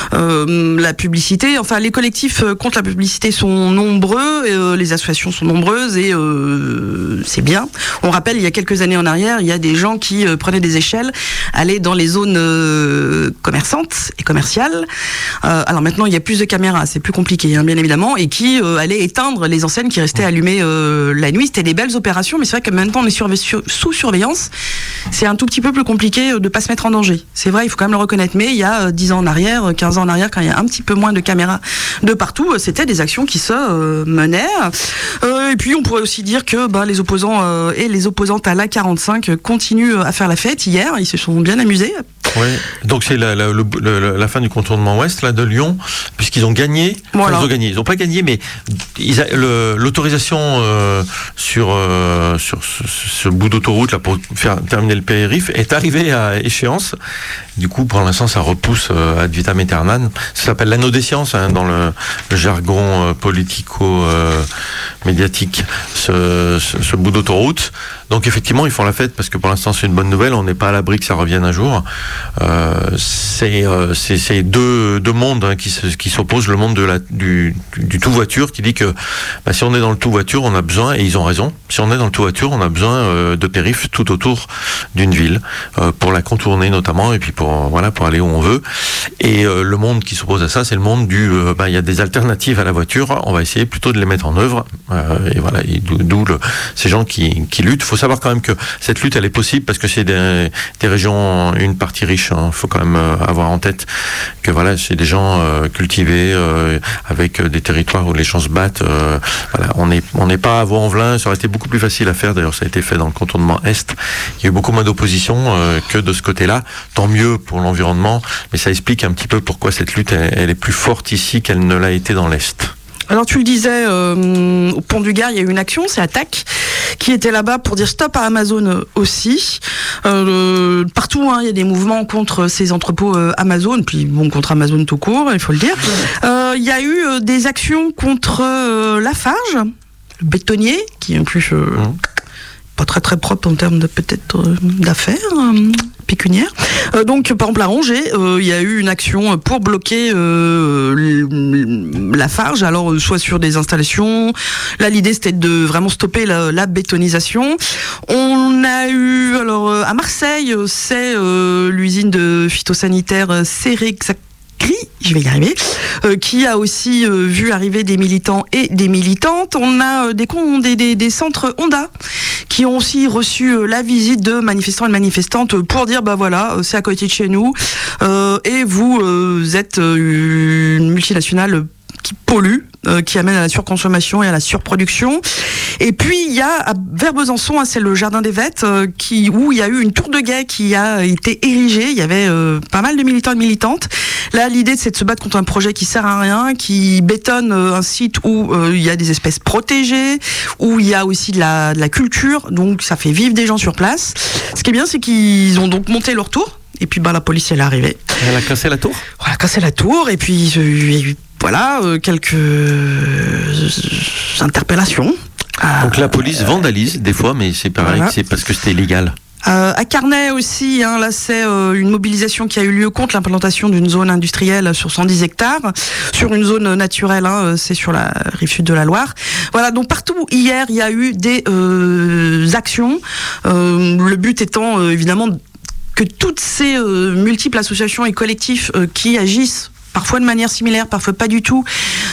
euh, la publicité. Enfin, les collectifs euh, contre la publicité sont nombreux, et, euh, les associations sont nombreuses et euh, c'est bien. On rappelle, il y a quelques années en arrière, il y a des gens qui euh, prenaient des échelles, allaient dans les zones euh, commerçantes et commerciales. Euh, alors maintenant, il y a plus de caméras, c'est plus compliqué, hein, bien évidemment, et qui euh, allaient éteindre les enseignes qui restaient allumées euh, la nuit. C'était des belles opérations, mais c'est vrai que maintenant on est surve- sur, sous surveillance. C'est un tout petit peu plus compliqué de pas se mettre en danger. C'est vrai, il faut quand même le reconnaître. Mais il y a euh, dix ans en arrière, quinze ans en arrière, quand il y a un petit peu moins de caméras de partout, euh, c'était des actions qui se euh, menaient. Euh, et puis on pourrait aussi dire que bah, les opposants euh, et les opposantes à l'A quarante-cinq continuent à faire la fête. Hier, ils se sont bien amusés. Oui, donc c'est la, la, le, le, la fin du contournement ouest là, de Lyon, puisqu'ils ont gagné. Voilà. Enfin, ils ont gagné. Ils n'ont pas gagné, mais ils a, le, l'autorisation euh, sur, euh, sur ce, ce bout d'autoroute là, pour faire terminer le périph' est arrivée à échéance. Du coup, pour l'instant, ça repousse euh, ad vitam aeternam. Ça s'appelle l'anneau des sciences hein, dans le, le jargon euh, politico-médiatique, euh, ce, ce, ce bout d'autoroute. Donc effectivement, ils font la fête parce que pour l'instant, c'est une bonne nouvelle. On n'est pas à l'abri que ça revienne un jour. Euh, c'est, euh, c'est, c'est deux, deux mondes hein, qui, se, qui s'opposent. Le monde de la, du, du, du tout voiture qui dit que bah, si on est dans le tout voiture, on a besoin, et ils ont raison, si on est dans le tout voiture, on a besoin euh, de périph' tout autour d'une ville euh, pour la contourner notamment et puis pour, voilà, pour aller où on veut. Et euh, le monde qui s'oppose à ça, c'est le monde du euh, bah, y a des alternatives à la voiture, on va essayer plutôt de les mettre en œuvre. Euh, et voilà, et d'où, d'où le, ces gens qui, qui luttent. Il faut savoir quand même que cette lutte, elle est possible parce que c'est des, des régions, une partie riche. Il hein. faut quand même euh, avoir en tête que voilà, c'est des gens euh, cultivés euh, avec des territoires où les gens se battent. Euh, voilà, on n'est on n'est pas à Vaux-en-Velin. Ça aurait été beaucoup plus facile à faire. D'ailleurs, ça a été fait dans le contournement Est. Il y a eu beaucoup moins d'opposition euh, que de ce côté-là. Tant mieux pour l'environnement, mais ça explique un petit peu pourquoi cette lutte, elle, elle est plus forte ici qu'elle ne l'a été dans l'Est. Alors tu le disais, euh, au Pont du Gard, il y a eu une action, c'est Attaque, qui était là-bas pour dire stop à Amazon aussi. Euh, partout, hein, il y a des mouvements contre ces entrepôts euh, Amazon, puis bon, contre Amazon tout court, il faut le dire. Euh, il y a eu euh, des actions contre euh, Lafarge, le bétonnier, qui en plus... Euh, mmh. pas très très propre en termes de peut-être euh, d'affaires euh, pécuniaires. Euh, donc par exemple à Angers, il euh, y a eu une action pour bloquer euh, Lafarge, alors euh, soit sur des installations. Là l'idée c'était de vraiment stopper la, la bétonisation. On a eu alors euh, à Marseille, c'est euh, l'usine de phytosanitaire Cérexac. Je vais y arriver, euh, qui a aussi euh, vu arriver des militants et des militantes. On a euh, des, des, des, des centres Honda qui ont aussi reçu euh, la visite de manifestants et de manifestantes pour dire bah voilà, c'est à côté de chez nous euh, et vous euh, êtes euh, une multinationale qui pollue, euh, qui amène à la surconsommation et à la surproduction. Et puis il y a à, vers Besançon, hein, c'est le Jardin des Vêtes, euh, qui où il y a eu une tour de guet qui a été érigée. Il y avait euh, pas mal de militants et de militantes. Là, l'idée c'est de se battre contre un projet qui sert à rien, qui bétonne euh, un site où euh, il y a des espèces protégées, où il y a aussi de la, de la culture, donc ça fait vivre des gens sur place. Ce qui est bien, c'est qu'ils ont donc monté leur tour. Et puis bah, la police elle est arrivée. Elle a cassé la tour. Elle a cassé la tour et puis il y a eu voilà euh, quelques interpellations. Donc la police vandalise des fois, mais c'est pareil, voilà. C'est parce que c'était illégal. Euh, à Carnay aussi, hein, là c'est euh, une mobilisation qui a eu lieu contre l'implantation d'une zone industrielle sur cent dix hectares, sur une zone naturelle, hein, c'est sur la rive sud de la Loire. Voilà, donc partout hier il y a eu des euh, actions, euh, le but étant euh, évidemment que toutes ces euh, multiples associations et collectifs euh, qui agissent parfois de manière similaire, parfois pas du tout,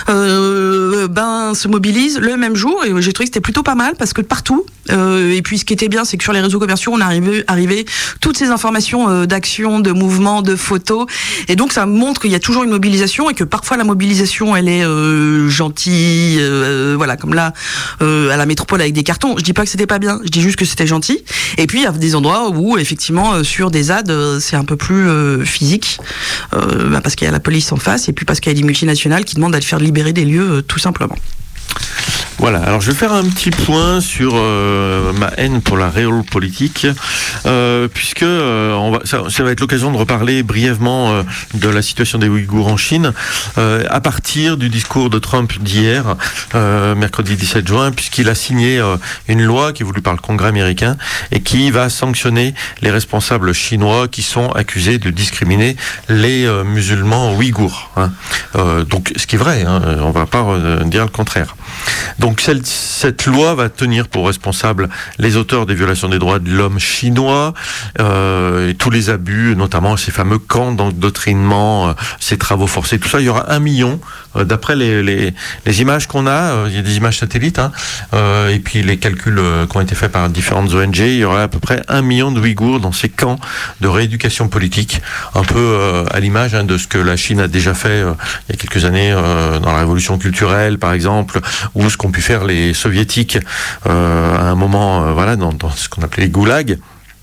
euh, ben se mobilisent le même jour. Et j'ai trouvé que c'était plutôt pas mal parce que partout, euh, et puis ce qui était bien, c'est que sur les réseaux commerciaux, on arrivait, arrivait toutes ces informations euh, d'action, de mouvement, de photos. Et donc ça montre qu'il y a toujours une mobilisation et que parfois la mobilisation, elle est euh, gentille, euh, voilà, comme là euh, à la métropole avec des cartons. Je dis pas que c'était pas bien, je dis juste que c'était gentil. Et puis il y a des endroits où effectivement euh, sur des Z A D, euh, c'est un peu plus euh, physique, euh, bah, parce qu'il y a la police en face et puis parce qu'il y a des multinationales qui demandent à le faire libérer des lieux euh, tout simplement. Voilà, alors je vais faire un petit point sur euh, ma haine pour la réelle politique, euh, puisque euh, on va, ça, ça va être l'occasion de reparler brièvement euh, de la situation des Ouïghours en Chine, euh, à partir du discours de Trump d'hier, euh, mercredi dix-sept juin, puisqu'il a signé euh, une loi qui est voulue par le Congrès américain et qui va sanctionner les responsables chinois qui sont accusés de discriminer les euh, musulmans ouïghours. Hein. Euh, donc, ce qui est vrai, hein, on ne va pas euh, dire le contraire. Donc cette, cette loi va tenir pour responsable les auteurs des violations des droits de l'homme chinois, euh, et tous les abus, notamment ces fameux camps d'endoctrinement, euh, ces travaux forcés, tout ça. Il y aura un million, euh, d'après les, les, les images qu'on a, euh, il y a des images satellites, hein, euh, et puis les calculs euh, qui ont été faits par différentes O N G, il y aura à peu près un million de Ouïghours dans ces camps de rééducation politique, un peu euh, à l'image hein, de ce que la Chine a déjà fait euh, il y a quelques années euh, dans la révolution culturelle, par exemple, ou ce qu'ont pu faire les soviétiques euh, à un moment, euh, voilà, dans, dans ce qu'on appelait les goulags.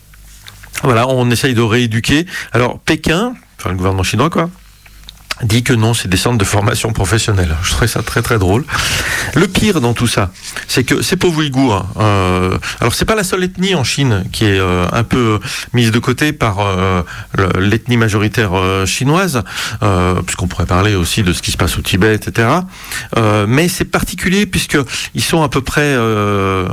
Voilà, on essaye de rééduquer. Alors Pékin, enfin le gouvernement chinois, quoi, dit que non, c'est des centres de formation professionnelle. Je trouvais ça très très drôle. Le pire dans tout ça, c'est que ces pauvres Ouïghours, euh, alors c'est pas la seule ethnie en Chine qui est euh, un peu mise de côté par euh, l'ethnie majoritaire euh, chinoise, euh, puisqu'on pourrait parler aussi de ce qui se passe au Tibet, et cetera. Euh, mais c'est particulier puisque ils sont à peu près euh,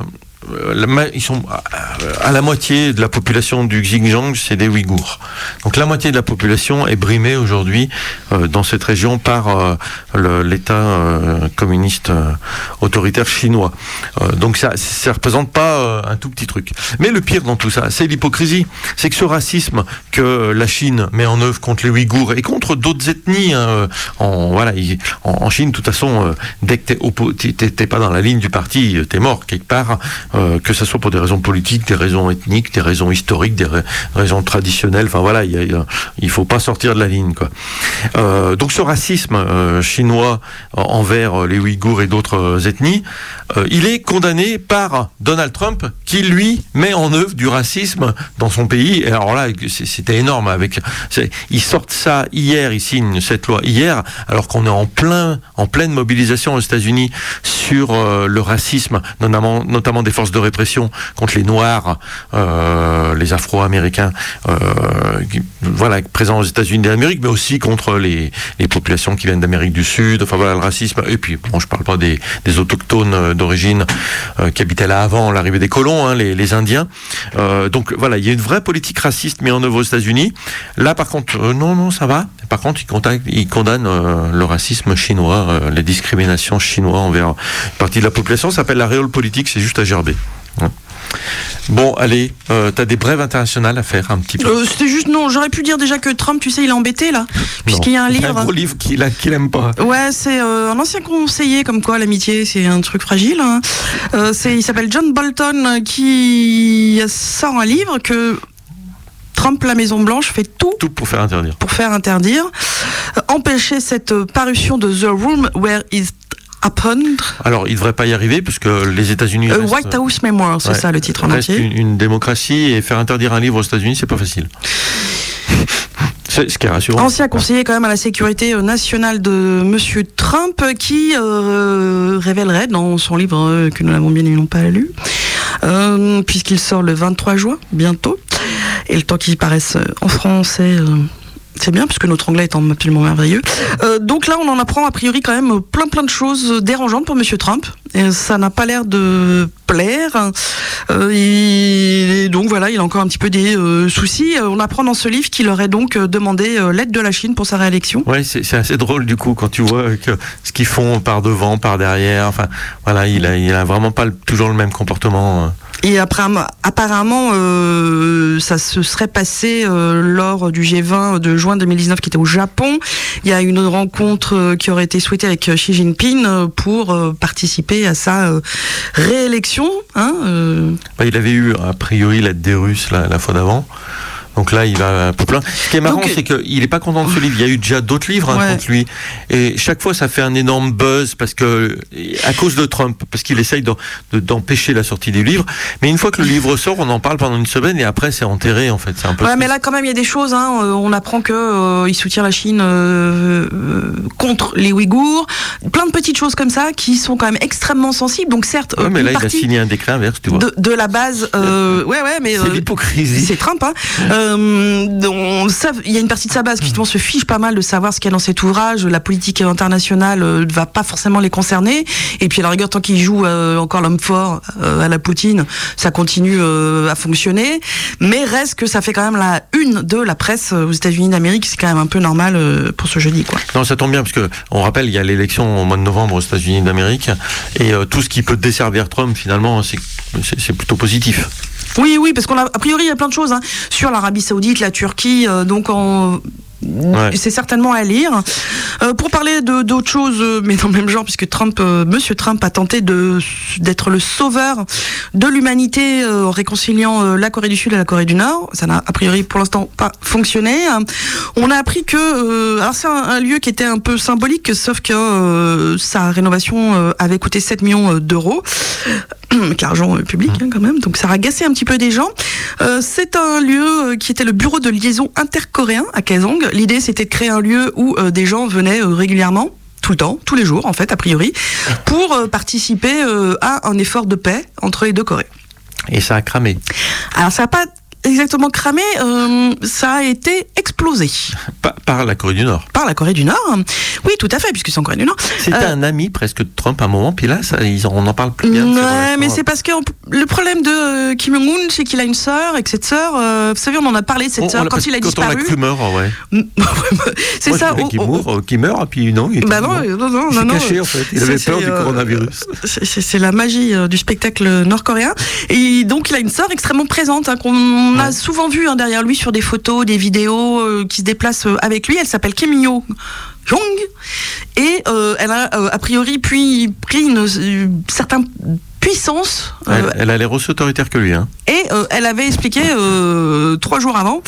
ils sont à la moitié de la population du Xinjiang, c'est des Ouïghours. Donc la moitié de la population est brimée aujourd'hui euh, dans cette région par euh, le, l'État euh, communiste euh, autoritaire chinois. Euh, donc ça ça représente pas euh, un tout petit truc. Mais le pire dans tout ça, c'est l'hypocrisie. C'est que ce racisme que la Chine met en œuvre contre les Ouïghours et contre d'autres ethnies, hein, en voilà, il, en, en Chine, de toute façon, euh, dès que t'es, oppo- t'es, t'es pas dans la ligne du parti, t'es mort quelque part. Euh, que ce soit pour des raisons politiques, des raisons ethniques, des raisons historiques, des ra- raisons traditionnelles. Enfin voilà, il, y a, il faut pas sortir de la ligne, quoi. Euh, donc ce racisme euh, chinois envers les Ouïghours et d'autres ethnies, euh, il est condamné par Donald Trump, qui lui met en œuvre du racisme dans son pays. Et alors là, c'était énorme. Avec, c'est, ils sortent ça hier, ils signent cette loi hier, alors qu'on est en plein, en pleine mobilisation aux États-Unis sur euh, le racisme, notamment, notamment des forces de répression contre les Noirs, euh, les Afro-Américains, euh, qui, voilà, présents aux États-Unis d'Amérique, mais aussi contre les, les populations qui viennent d'Amérique du Sud. Enfin voilà, le racisme. Et puis, bon, je parle pas des, des autochtones d'origine euh, qui habitaient là avant l'arrivée des colons, hein, les, les Indiens. Euh, donc voilà, il y a une vraie politique raciste mise en œuvre aux États-Unis. Là, par contre, euh, non, non, ça va. Par contre, ils, contactent, ils condamnent euh, le racisme chinois, euh, les discriminations chinoises envers une partie de la population. Ça s'appelle la réole politique, c'est juste à gerber. Bon, allez, euh, t'as des brèves internationales à faire un petit peu. Euh, c'était juste, non, j'aurais pu dire déjà que Trump, tu sais, il est embêté là, puisqu'il y a un livre. Un gros livre qu'il, a, qu'il aime pas. Ouais, c'est euh, un ancien conseiller, comme quoi l'amitié, c'est un truc fragile. Hein. Euh, c'est, il s'appelle John Bolton, qui sort un livre que Trump, la Maison Blanche, fait tout. Tout pour faire interdire. Pour faire interdire. Euh, empêcher cette parution de The Room Where His apprendre. Alors, il ne devrait pas y arriver, puisque les États-Unis... Euh, restent, White House Memoir, c'est ouais, ça le titre en reste entier. Une, une démocratie, et faire interdire un livre aux États-Unis, c'est pas facile. C'est ce qui est rassurant. Ancien conseiller quand même à la sécurité nationale de Monsieur Trump, qui euh, révélerait dans son livre euh, que nous n'avons bien évidemment pas lu, euh, puisqu'il sort le vingt-trois juin, bientôt, et le temps qu'il paraisse en français... Euh, c'est bien, puisque notre anglais est absolument merveilleux. Euh, donc là, on en apprend a priori quand même plein plein de choses dérangeantes pour Monsieur Trump. Et ça n'a pas l'air de plaire. Euh, et donc voilà, il a encore un petit peu des euh, soucis. On apprend dans ce livre qu'il aurait donc demandé euh, l'aide de la Chine pour sa réélection. Ouais, c'est, c'est assez drôle du coup quand tu vois que ce qu'ils font par devant, par derrière. Enfin, voilà, il a, il a vraiment pas le, toujours le même comportement. Et après, apparemment, euh, ça se serait passé euh, lors du G vingt de juin deux mille dix-neuf qui était au Japon. Il y a une rencontre euh, qui aurait été souhaitée avec Xi Jinping euh, pour euh, participer à sa euh, réélection. Hein, euh. bah, il avait eu a priori l'aide des Russes la, la fois d'avant. Donc là, il va un peu plein. Ce qui est marrant, Donc, c'est qu'il n'est pas content de ce livre. Il y a eu déjà d'autres livres hein, ouais. contre lui. Et chaque fois, ça fait un énorme buzz parce que, à cause de Trump, parce qu'il essaye de, de, d'empêcher la sortie des livres. Mais une fois que le livre sort, on en parle pendant une semaine et après, c'est enterré, en fait. C'est un peu. Ouais, mais là, quand même, il y a des choses. Hein. On apprend que euh, il soutient la Chine euh, euh, contre les Ouïghours. Plein de petites choses comme ça qui sont quand même extrêmement sensibles. Donc, certes, ouais, mais là, il a partie signé un décret inverse, tu vois. De, de la base. Euh, ouais, ouais, mais. C'est euh, l'hypocrisie. C'est Trump, hein. Euh, on, ça, il y a une partie de sa base qui justement se fiche pas mal de savoir ce qu'il y a dans cet ouvrage. La politique internationale ne euh, va pas forcément les concerner. Et puis à la rigueur, tant qu'il joue euh, encore l'homme fort euh, à la Poutine, ça continue euh, à fonctionner. Mais reste que ça fait quand même la une de la presse aux États-Unis d'Amérique. C'est quand même un peu normal euh, pour ce jeudi, quoi. Non, ça tombe bien parce que on rappelle, il y a l'élection au mois de novembre aux États-Unis d'Amérique et euh, tout ce qui peut desservir Trump, finalement, c'est, c'est, c'est plutôt positif. Oui, oui, parce qu'on a, a priori, il y a plein de choses hein, sur l'Arabie Saoudite, la Turquie, euh, donc en... Ouais. C'est certainement à lire. Euh, pour parler de, d'autres choses, euh, mais dans le même genre, puisque Trump, euh, Monsieur Trump a tenté de, d'être le sauveur de l'humanité euh, en réconciliant euh, la Corée du Sud et la Corée du Nord. Ça n'a a priori pour l'instant pas fonctionné. On a appris que, euh, alors c'est un, un lieu qui était un peu symbolique, sauf que euh, sa rénovation euh, avait coûté sept millions d'euros. Avec l'argent euh, public hein, quand même, donc ça a agacé un petit peu des gens. Euh, c'est un lieu euh, qui était le bureau de liaison intercoréen à Kaesong. L'idée c'était de créer un lieu où euh, des gens venaient euh, régulièrement, tout le temps, tous les jours en fait, a priori, pour euh, participer euh, à un effort de paix entre les deux Corées. Et ça a cramé. Alors ça n'a pas exactement cramé, euh, ça a été explosé. Par, par la Corée du Nord. Par la Corée du Nord. Oui, tout à fait, puisque c'est en Corée du Nord. C'était euh, un ami presque de Trump à un moment, puis là, ça, ils en, on n'en parle plus bien. Ouais, mais c'est parce que on, le problème de euh, Kim Jong-un, c'est qu'il a une sœur, et que cette sœur, euh, vous savez, on en a parlé de cette sœur quand il a quand disparu. Quand on a cru meurt, ouais. c'est Moi, ça. Je oh, qui, oh, meurt, oh. qui meurt, et puis non, il était bah non, non, non, non, non. caché en fait. Il avait peur du euh, coronavirus. C'est, c'est, c'est la magie euh, du spectacle nord-coréen. Et donc, il a une sœur extrêmement présente, hein, qu'on ouais. a souvent vue hein, derrière lui sur des photos, des vidéos euh, qui se déplacent euh, avec lui. Elle s'appelle Kim Yo Jong et euh, elle a euh, a priori puis pris une euh, certaine puissance. Euh, elle, elle a l'air aussi autoritaire que lui. Hein. Et euh, elle avait expliqué euh, trois jours avant.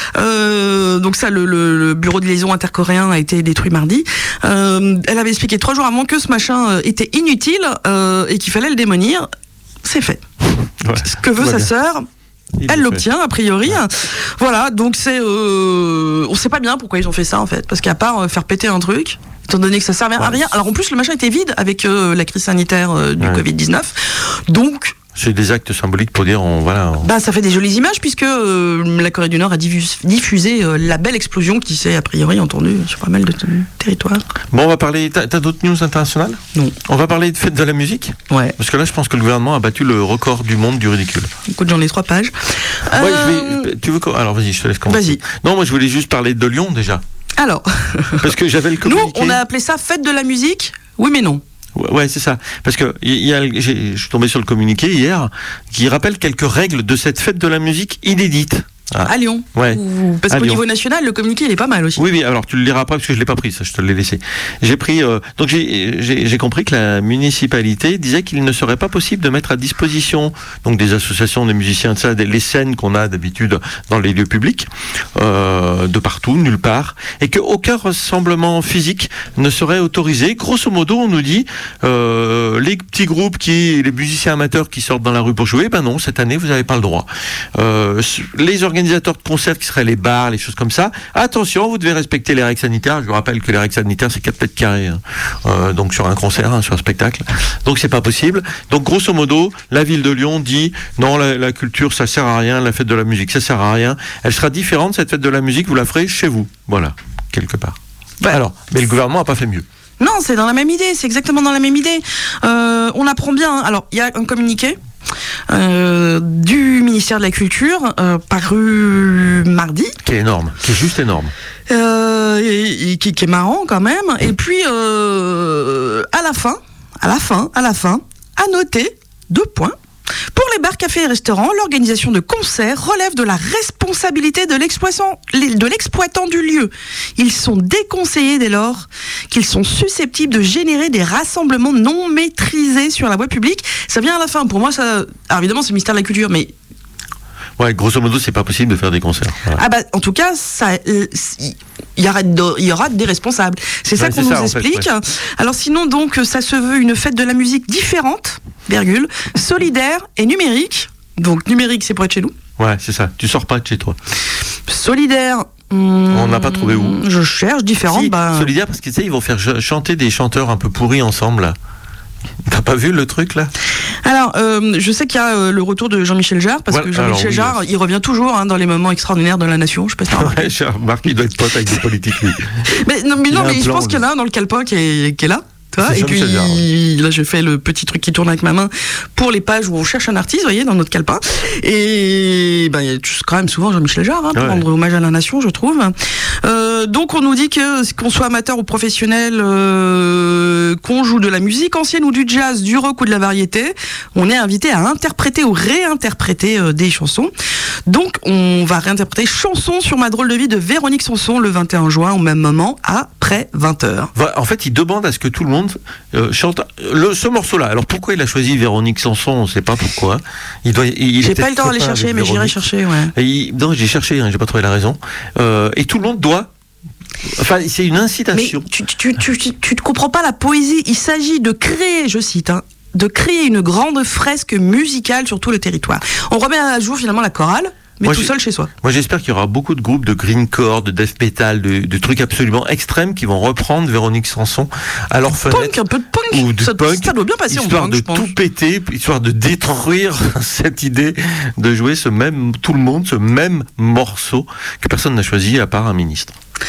Euh, donc ça, le, le, le bureau de liaison intercoréen a été détruit mardi. Euh, elle avait expliqué trois jours avant que ce machin euh, était inutile euh, et qu'il fallait le démolir. C'est fait. Ouais, ce que veut sa sœur. Il Elle l'obtient, fait. a priori. Ouais. Voilà, donc c'est... Euh, on sait pas bien pourquoi ils ont fait ça, en fait. Parce qu'à part euh, faire péter un truc, étant donné que ça servait ouais. à rien... Alors en plus, le machin était vide avec euh, la crise sanitaire euh, du ouais. covid dix-neuf. Donc... C'est des actes symboliques pour dire, on, voilà... On... Bah, ça fait des jolies images, puisque euh, la Corée du Nord a diffusé euh, la belle explosion qui s'est, a priori, entendue sur pas mal de t- territoires. Bon, on va parler... T'as, t'as d'autres news internationales ? Non. On va parler de fête de la musique ? Ouais. Parce que là, je pense que le gouvernement a battu le record du monde du ridicule. Écoute, j'en ai trois pages. Ouais, euh... je vais... Tu veux quoi ? Alors, vas-y, je te laisse commencer. Vas-y. Non, moi, je voulais juste parler de Lyon, déjà. Alors... Parce que j'avais le communiqué... Nous, on a appelé ça fête de la musique, oui mais non. Ouais, c'est ça. Parce que il y a, j'ai, je suis tombé sur le communiqué hier qui rappelle quelques règles de cette fête de la musique inédite. ah. à Lyon. Ouais. Ou, parce à qu'au Lyon. niveau national, le communiqué, il est pas mal aussi. Oui, oui, alors tu le liras après parce que je l'ai pas pris, ça, je te l'ai laissé. J'ai pris, euh, donc j'ai, j'ai, j'ai compris que la municipalité disait qu'il ne serait pas possible de mettre à disposition donc des associations, des musiciens, de ça, des, les scènes qu'on a d'habitude dans les lieux publics, euh, de partout, nulle part, et qu'aucun rassemblement physique ne serait autorisé. Grosso modo, on nous dit, euh, les petits groupes qui, les musiciens amateurs qui sortent dans la rue pour jouer, ben non, cette année, vous n'avez pas le droit. Euh, les organisateurs de concerts qui seraient les bars, les choses comme ça, attention, vous devez respecter les règles sanitaires. Je vous rappelle que les règles sanitaires, c'est quatre mètres carrés, hein. euh, donc sur un concert, hein, sur un spectacle. Donc c'est pas possible. Donc grosso modo, la ville de Lyon dit, non, la, la culture, ça sert à rien, la fête de la musique, ça sert à rien. Elle sera différente, cette fête de la musique, vous la ferez chez vous. Voilà, quelque part. Ouais. Alors, mais le gouvernement n'a pas fait mieux. Non, c'est dans la même idée, c'est exactement dans la même idée. Euh, on apprend bien, hein. Alors, il y a un communiqué euh, du ministère de la Culture euh, paru mardi. Qui est énorme, qui est juste énorme. Euh, et, et qui, qui est marrant quand même. Et puis, euh, à la fin, à la fin, à la fin, à noter, deux points. Pour les bars, cafés et restaurants, l'organisation de concerts relève de la responsabilité de l'exploitant, de l'exploitant du lieu. Ils sont déconseillés dès lors qu'ils sont susceptibles de générer des rassemblements non maîtrisés sur la voie publique. Ça vient à la fin. Pour moi, ça, alors évidemment, c'est le ministère de la Culture, mais... Ouais, grosso modo, c'est pas possible de faire des concerts. Voilà. Ah bah, en tout cas, ça, il y aura, il y aura des responsables. C'est ça ouais, qu'on c'est nous ça, explique. En fait, ouais. Alors sinon, donc, ça se veut une fête de la musique différente, virgule, solidaire et numérique. Donc, numérique, c'est pour être chez nous. Ouais, c'est ça. Tu sors pas de chez toi. Solidaire. Hum, on n'a pas trouvé où. Je cherche différente. Si, bah... Solidaire, parce que tu sais, ils vont faire chanter des chanteurs un peu pourris ensemble, là. T'as pas vu le truc là? Alors, euh, je sais qu'il y a euh, le retour de Jean-Michel Jarre, parce voilà, que Jean-Michel alors, Jarre, oui, il revient toujours hein, dans les moments extraordinaires de la nation. Je sais pas si t'as remarqué. Ouais, j'ai remarqué, il doit être pote avec des politiques, lui. mais non, mais, non, mais je pense qu'il y en a un dans le calepin qui est, qui est là. Et puis Jarre, ouais. Là, je fais le petit truc qui tourne avec ma main pour les pages où on cherche un artiste, vous voyez, dans notre calepin. Et ben, il y a quand même souvent Jean-Michel Jarre hein, pour ouais. rendre hommage à la nation, je trouve. Euh, donc, on nous dit que qu'on soit amateur ou professionnel, euh, qu'on joue de la musique ancienne ou du jazz, du rock ou de la variété, on est invité à interpréter ou réinterpréter euh, des chansons. Donc, on va réinterpréter Chanson sur ma drôle de vie de Véronique Sanson le vingt et un juin, au même moment, après vingt heures. En fait, il demande à ce que tout le monde Euh, chante le, ce morceau-là. Alors pourquoi il a choisi Véronique Sanson? On ne sait pas pourquoi. Il doit. Il, j'ai pas le temps d'aller chercher, mais j'irai chercher. Ouais. Il, non, j'ai cherché, hein, j'ai pas trouvé la raison. Euh, et tout le monde doit. Enfin, c'est une incitation. Mais tu, tu, tu, tu, tu ne comprends pas la poésie. Il s'agit de créer, je cite, hein, de créer une grande fresque musicale sur tout le territoire. On remet à jour finalement la chorale. Mais moi, tout seul chez soi. Moi, j'espère qu'il y aura beaucoup de groupes de greencore, de death metal, de, de trucs absolument extrêmes qui vont reprendre Véronique Sanson à leur fenêtre. Punk, un peu de punk. Ou de ça, punk. Ça doit bien passer histoire en punk, de je pense. tout péter, histoire de détruire cette idée de jouer ce même, tout le monde, ce même morceau que personne n'a choisi à part un ministre.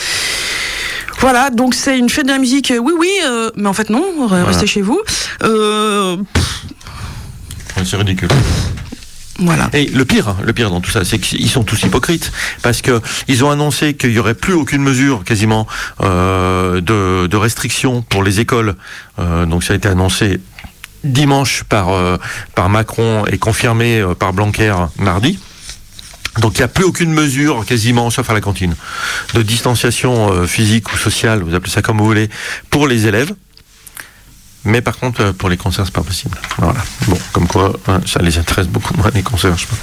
Voilà, donc c'est une fête de la musique, oui, oui, euh, mais en fait non, restez voilà. chez vous. Euh... Ouais, c'est ridicule. Voilà. Et le pire, le pire dans tout ça, c'est qu'ils sont tous hypocrites parce que ils ont annoncé qu'il y aurait plus aucune mesure quasiment euh, de, de restriction pour les écoles. Euh, donc ça a été annoncé dimanche par euh, par Macron et confirmé euh, par Blanquer mardi. Donc il n'y a plus aucune mesure quasiment, sauf à la cantine, de distanciation euh, physique ou sociale, vous appelez ça comme vous voulez, pour les élèves. Mais par contre, pour les concerts, c'est pas possible. Voilà. Bon, comme quoi, hein, ça les intéresse beaucoup moins les concerts, je pense.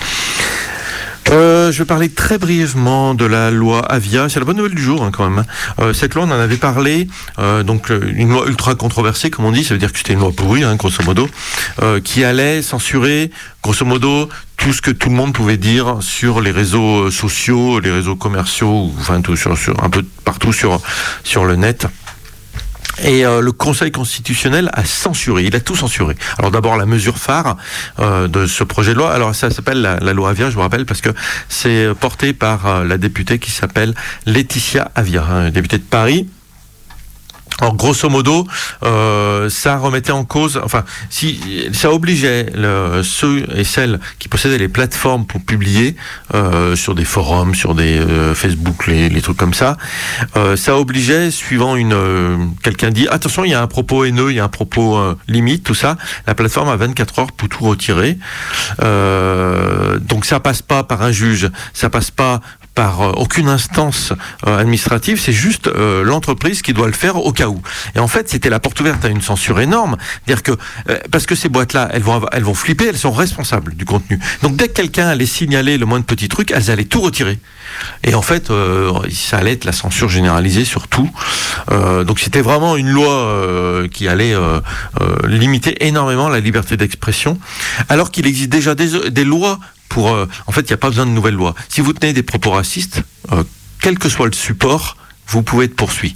Euh, je vais parler très brièvement de la loi Avia. C'est la bonne nouvelle du jour, hein, quand même. Euh, cette loi, on en avait parlé. Euh, donc, une loi ultra controversée, comme on dit. Ça veut dire que c'était une loi pourrie, hein, grosso modo, euh, qui allait censurer, grosso modo, tout ce que tout le monde pouvait dire sur les réseaux sociaux, les réseaux commerciaux, enfin tout sur, sur un peu partout sur sur le net. Et euh, le Conseil constitutionnel a censuré, il a tout censuré. Alors d'abord la mesure phare euh, de ce projet de loi, alors ça s'appelle la, la loi Avia, je vous rappelle, parce que c'est porté par euh, la députée qui s'appelle Laetitia Avia, hein, députée de Paris. Alors grosso modo, euh, ça remettait en cause, enfin, si ça obligeait le, ceux et celles qui possédaient les plateformes pour publier euh, sur des forums, sur des euh, Facebook, les, les trucs comme ça, euh, ça obligeait, suivant une, euh, quelqu'un dit attention, il y a un propos haineux, il y a un propos euh, limite, tout ça, la plateforme a vingt-quatre heures pour tout retirer. Euh, donc ça passe pas par un juge, ça passe pas par euh, aucune instance euh, administrative, c'est juste euh, l'entreprise qui doit le faire au cas où. Et en fait, c'était la porte ouverte à une censure énorme, dire que euh, parce que ces boîtes-là, elles vont elles vont flipper, elles sont responsables du contenu. Donc dès que quelqu'un allait signaler le moindre petit truc, elles allaient tout retirer. Et en fait, euh, ça allait être la censure généralisée sur tout. Euh, donc c'était vraiment une loi euh, qui allait euh, euh, limiter énormément la liberté d'expression, alors qu'il existe déjà des, des lois. Pour, euh, en fait, il n'y a pas besoin de nouvelles lois. Si vous tenez des propos racistes, euh, quel que soit le support, vous pouvez être poursuivi.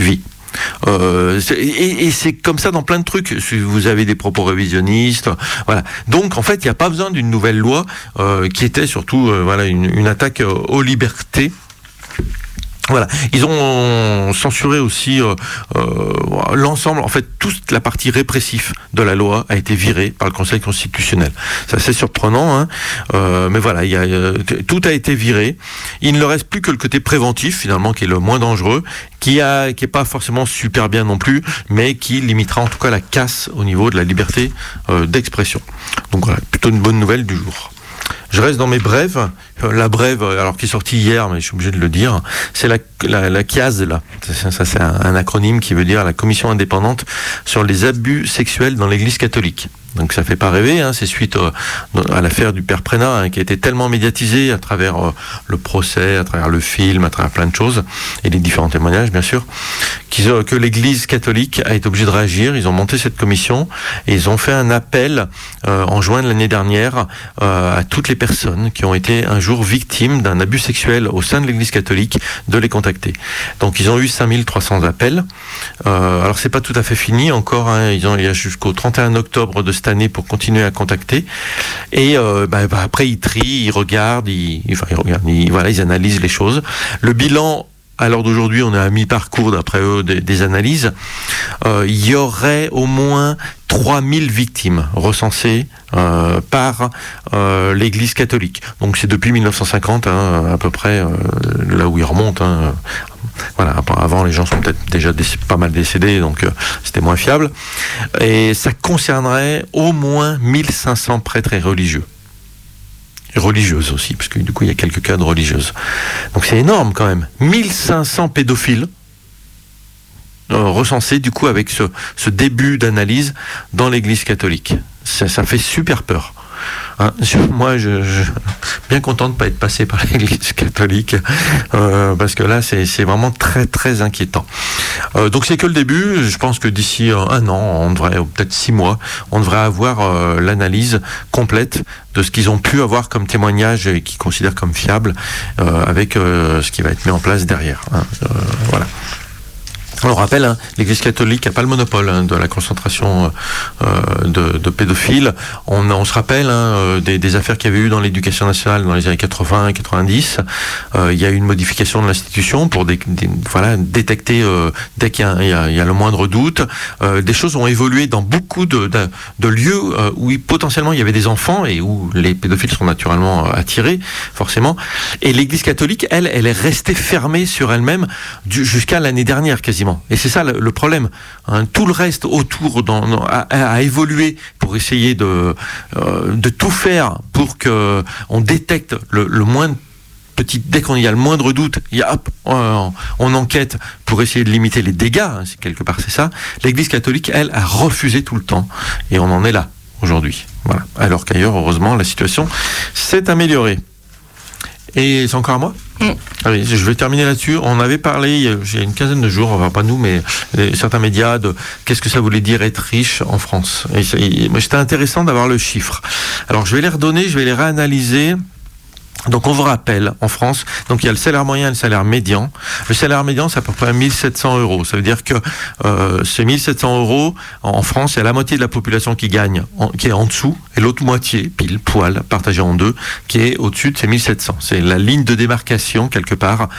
Euh, et, et c'est comme ça dans plein de trucs. Si vous avez des propos révisionnistes, voilà. Donc, en fait, il n'y a pas besoin d'une nouvelle loi euh, qui était surtout euh, voilà une, une attaque euh, aux libertés. Voilà, ils ont censuré aussi euh, euh, l'ensemble, en fait, toute la partie répressive de la loi a été virée par le Conseil constitutionnel. C'est assez surprenant, hein, euh, mais voilà, il y a, euh, tout a été viré. Il ne reste plus que le côté préventif, finalement, qui est le moins dangereux, qui a, qui est pas forcément super bien non plus, mais qui limitera en tout cas la casse au niveau de la liberté euh, d'expression. Donc voilà, plutôt une bonne nouvelle du jour. Je reste dans mes brèves. La brève, alors qui est sortie hier, mais je suis obligé de le dire, c'est la, la, la C I A S, là. Ça, ça c'est un, un acronyme qui veut dire la Commission indépendante sur les abus sexuels dans l'Église catholique. Donc ça fait pas rêver, hein, c'est suite euh, à l'affaire du père Prénat, hein, qui a été tellement médiatisée à travers euh, le procès, à travers le film, à travers plein de choses, et les différents témoignages bien sûr, qu'ils, euh, que l'Église catholique a été obligée de réagir. Ils ont monté cette commission et ils ont fait un appel euh, en juin de l'année dernière euh, à toutes les personnes qui ont été un jour victimes d'un abus sexuel au sein de l'Église catholique de les contacter. Donc ils ont eu cinq mille trois cents appels. Euh, alors c'est pas tout à fait fini encore, hein, ils ont il y a jusqu'au trente et un octobre de cette année pour continuer à contacter, et euh, bah, bah, après ils trient, ils regardent, ils, enfin, ils regardent, ils, voilà, ils analysent les choses. Le bilan à l'heure d'aujourd'hui, on est à mi-parcours d'après eux des, des analyses. Euh, il y aurait au moins trois mille victimes recensées euh, par euh, l'Église catholique. Donc c'est depuis mille neuf cent cinquante, hein, à peu près, euh, là où ils remontent. Hein. Voilà, avant les gens sont peut-être déjà déc- pas mal décédés, donc euh, c'était moins fiable. Et ça concernerait au moins mille cinq cents prêtres et religieux. Et religieuses aussi, parce que du coup il y a quelques cas de religieuses. Donc c'est énorme quand même. mille cinq cents pédophiles euh, recensés du coup avec ce, ce début d'analyse dans l'Église catholique. Ça, ça fait super peur. Hein, je, moi, je, je bien content de ne pas être passé par l'Église catholique, euh, parce que là, c'est, c'est vraiment très, très inquiétant. Euh, donc, c'est que le début. Je pense que d'ici un an, on devrait, ou peut-être six mois, on devrait avoir euh, l'analyse complète de ce qu'ils ont pu avoir comme témoignage et qu'ils considèrent comme fiable, euh, avec euh, ce qui va être mis en place derrière. Hein, euh, voilà. On le rappelle, hein, l'Église catholique n'a pas le monopole hein, de la concentration euh, de, de pédophiles. On, on se rappelle hein, des, des affaires qu'il y avait eu dans l'éducation nationale dans les années quatre-vingts et quatre-vingt-dix. Euh, il y a eu une modification de l'institution pour des, des, voilà, détecter euh, dès qu'il y a, il y a, il y a le moindre doute. Euh, des choses ont évolué dans beaucoup de, de, de lieux euh, où potentiellement il y avait des enfants et où les pédophiles sont naturellement euh, attirés, forcément. Et l'Église catholique, elle, elle est restée fermée sur elle-même du, jusqu'à l'année dernière quasiment. Et c'est ça le, le problème. Hein. Tout le reste autour dans, dans, a, a évolué pour essayer de, euh, de tout faire pour que on détecte le, le moindre petit, dès qu'on y a le moindre doute, il y a, hop, on, on enquête pour essayer de limiter les dégâts. Hein, c'est, quelque part, c'est ça. L'Église catholique, elle, a refusé tout le temps. Et on en est là aujourd'hui. Voilà. Alors qu'ailleurs, heureusement, la situation s'est améliorée. Et c'est encore à moi ? Mmh. Allez, je vais terminer là-dessus. On avait parlé il y a une quinzaine de jours, enfin pas nous, mais les, certains médias, de qu'est-ce que ça voulait dire être riche en France. Et, et, moi, c'était intéressant d'avoir le chiffre. Alors je vais les redonner, je vais les réanalyser. Donc on vous rappelle, en France, donc il y a le salaire moyen et le salaire médian. Le salaire médian, c'est à peu près mille sept cents euros. Ça veut dire que euh, ces mille sept cents euros, en France, il y a la moitié de la population qui gagne, en, qui est en dessous, et l'autre moitié, pile poil, partagée en deux, qui est au-dessus de ces mille sept cents. C'est la ligne de démarcation, quelque part,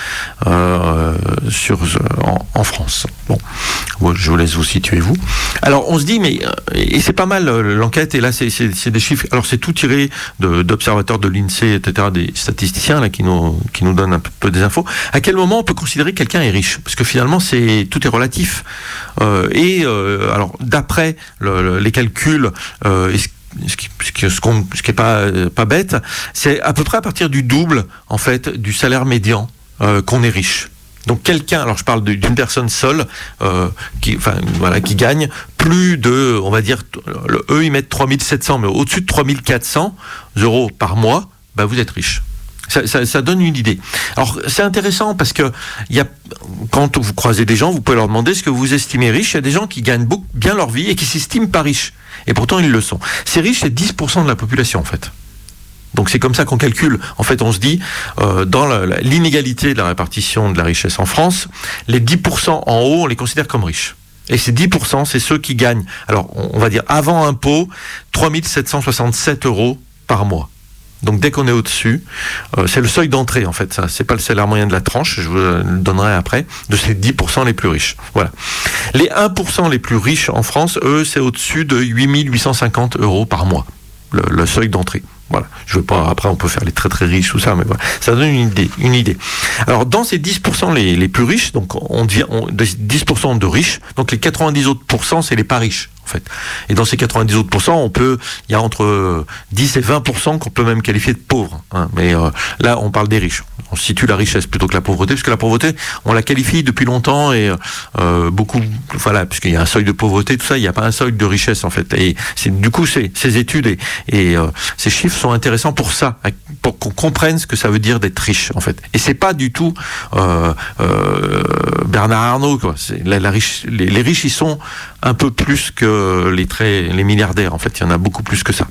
euh, sur, en, en France. Bon, je vous laisse vous situer, vous. Alors on se dit, mais, et c'est pas mal l'enquête, et là c'est, c'est, c'est des chiffres, alors c'est tout tiré de, d'observateurs de l'INSEE, et cetera, des statisticiens là qui nous qui nous donnent un peu des infos. À quel moment on peut considérer que quelqu'un est riche? Parce que finalement c'est tout est relatif. Euh, et euh, alors d'après le, le, les calculs, euh, ce qui ce qui, ce qu'on, ce qui est pas pas bête, c'est à peu près à partir du double en fait du salaire médian euh, qu'on est riche. Donc quelqu'un, alors je parle d'une personne seule, euh, qui, enfin voilà, qui gagne plus de, on va dire, le, eux ils mettent trois mille sept cents, mais au-dessus de trois mille quatre cents euros par mois, bah vous êtes riche. Ça, ça, ça donne une idée. Alors c'est intéressant parce que il y a, quand vous croisez des gens, vous pouvez leur demander ce que vous estimez riche. Il y a des gens qui gagnent beaucoup, bien leur vie et qui s'estiment pas riches, et pourtant ils le sont. Ces riches, c'est dix pour cent de la population en fait. Donc c'est comme ça qu'on calcule. En fait, on se dit, euh, dans la, la, l'inégalité de la répartition de la richesse en France, les dix pour cent en haut, on les considère comme riches. Et ces dix pour cent, c'est ceux qui gagnent, alors on, on va dire avant impôt, trois mille sept cent soixante-sept euros par mois. Donc dès qu'on est au-dessus, euh, c'est le seuil d'entrée en fait, ça, c'est pas le salaire moyen de la tranche, je vous le donnerai après, de ces dix pour cent les plus riches. Voilà. Les un pour cent les plus riches en France, eux, c'est au-dessus de huit mille huit cent cinquante euros par mois, le, le seuil d'entrée. Voilà. Je veux pas, après on peut faire les très très riches, tout ça, mais voilà. Ça donne une idée, une idée. Alors dans ces dix pour cent les, les plus riches, donc on devient, on, dix pour cent de riches, donc les quatre-vingt-dix autres pourcents, c'est les pas riches. En fait. Et dans ces quatre-vingt-dix autres pourcents, on peut, il y a entre dix et vingt pour cent qu'on peut même qualifier de pauvres. Hein. Mais euh, là, on parle des riches. On situe la richesse plutôt que la pauvreté, parce que la pauvreté, on la qualifie depuis longtemps et euh, beaucoup, voilà, puisqu'il y a un seuil de pauvreté, tout ça, il n'y a pas un seuil de richesse en fait. Et c'est, du coup, c'est, ces études et, et euh, ces chiffres sont intéressants pour ça, pour qu'on comprenne ce que ça veut dire d'être riche en fait. Et c'est pas du tout euh, euh, Bernard Arnault, quoi. C'est la, la riche, les, les riches, ils sont un peu plus que les très, les milliardaires. En fait, il y en a beaucoup plus que ça.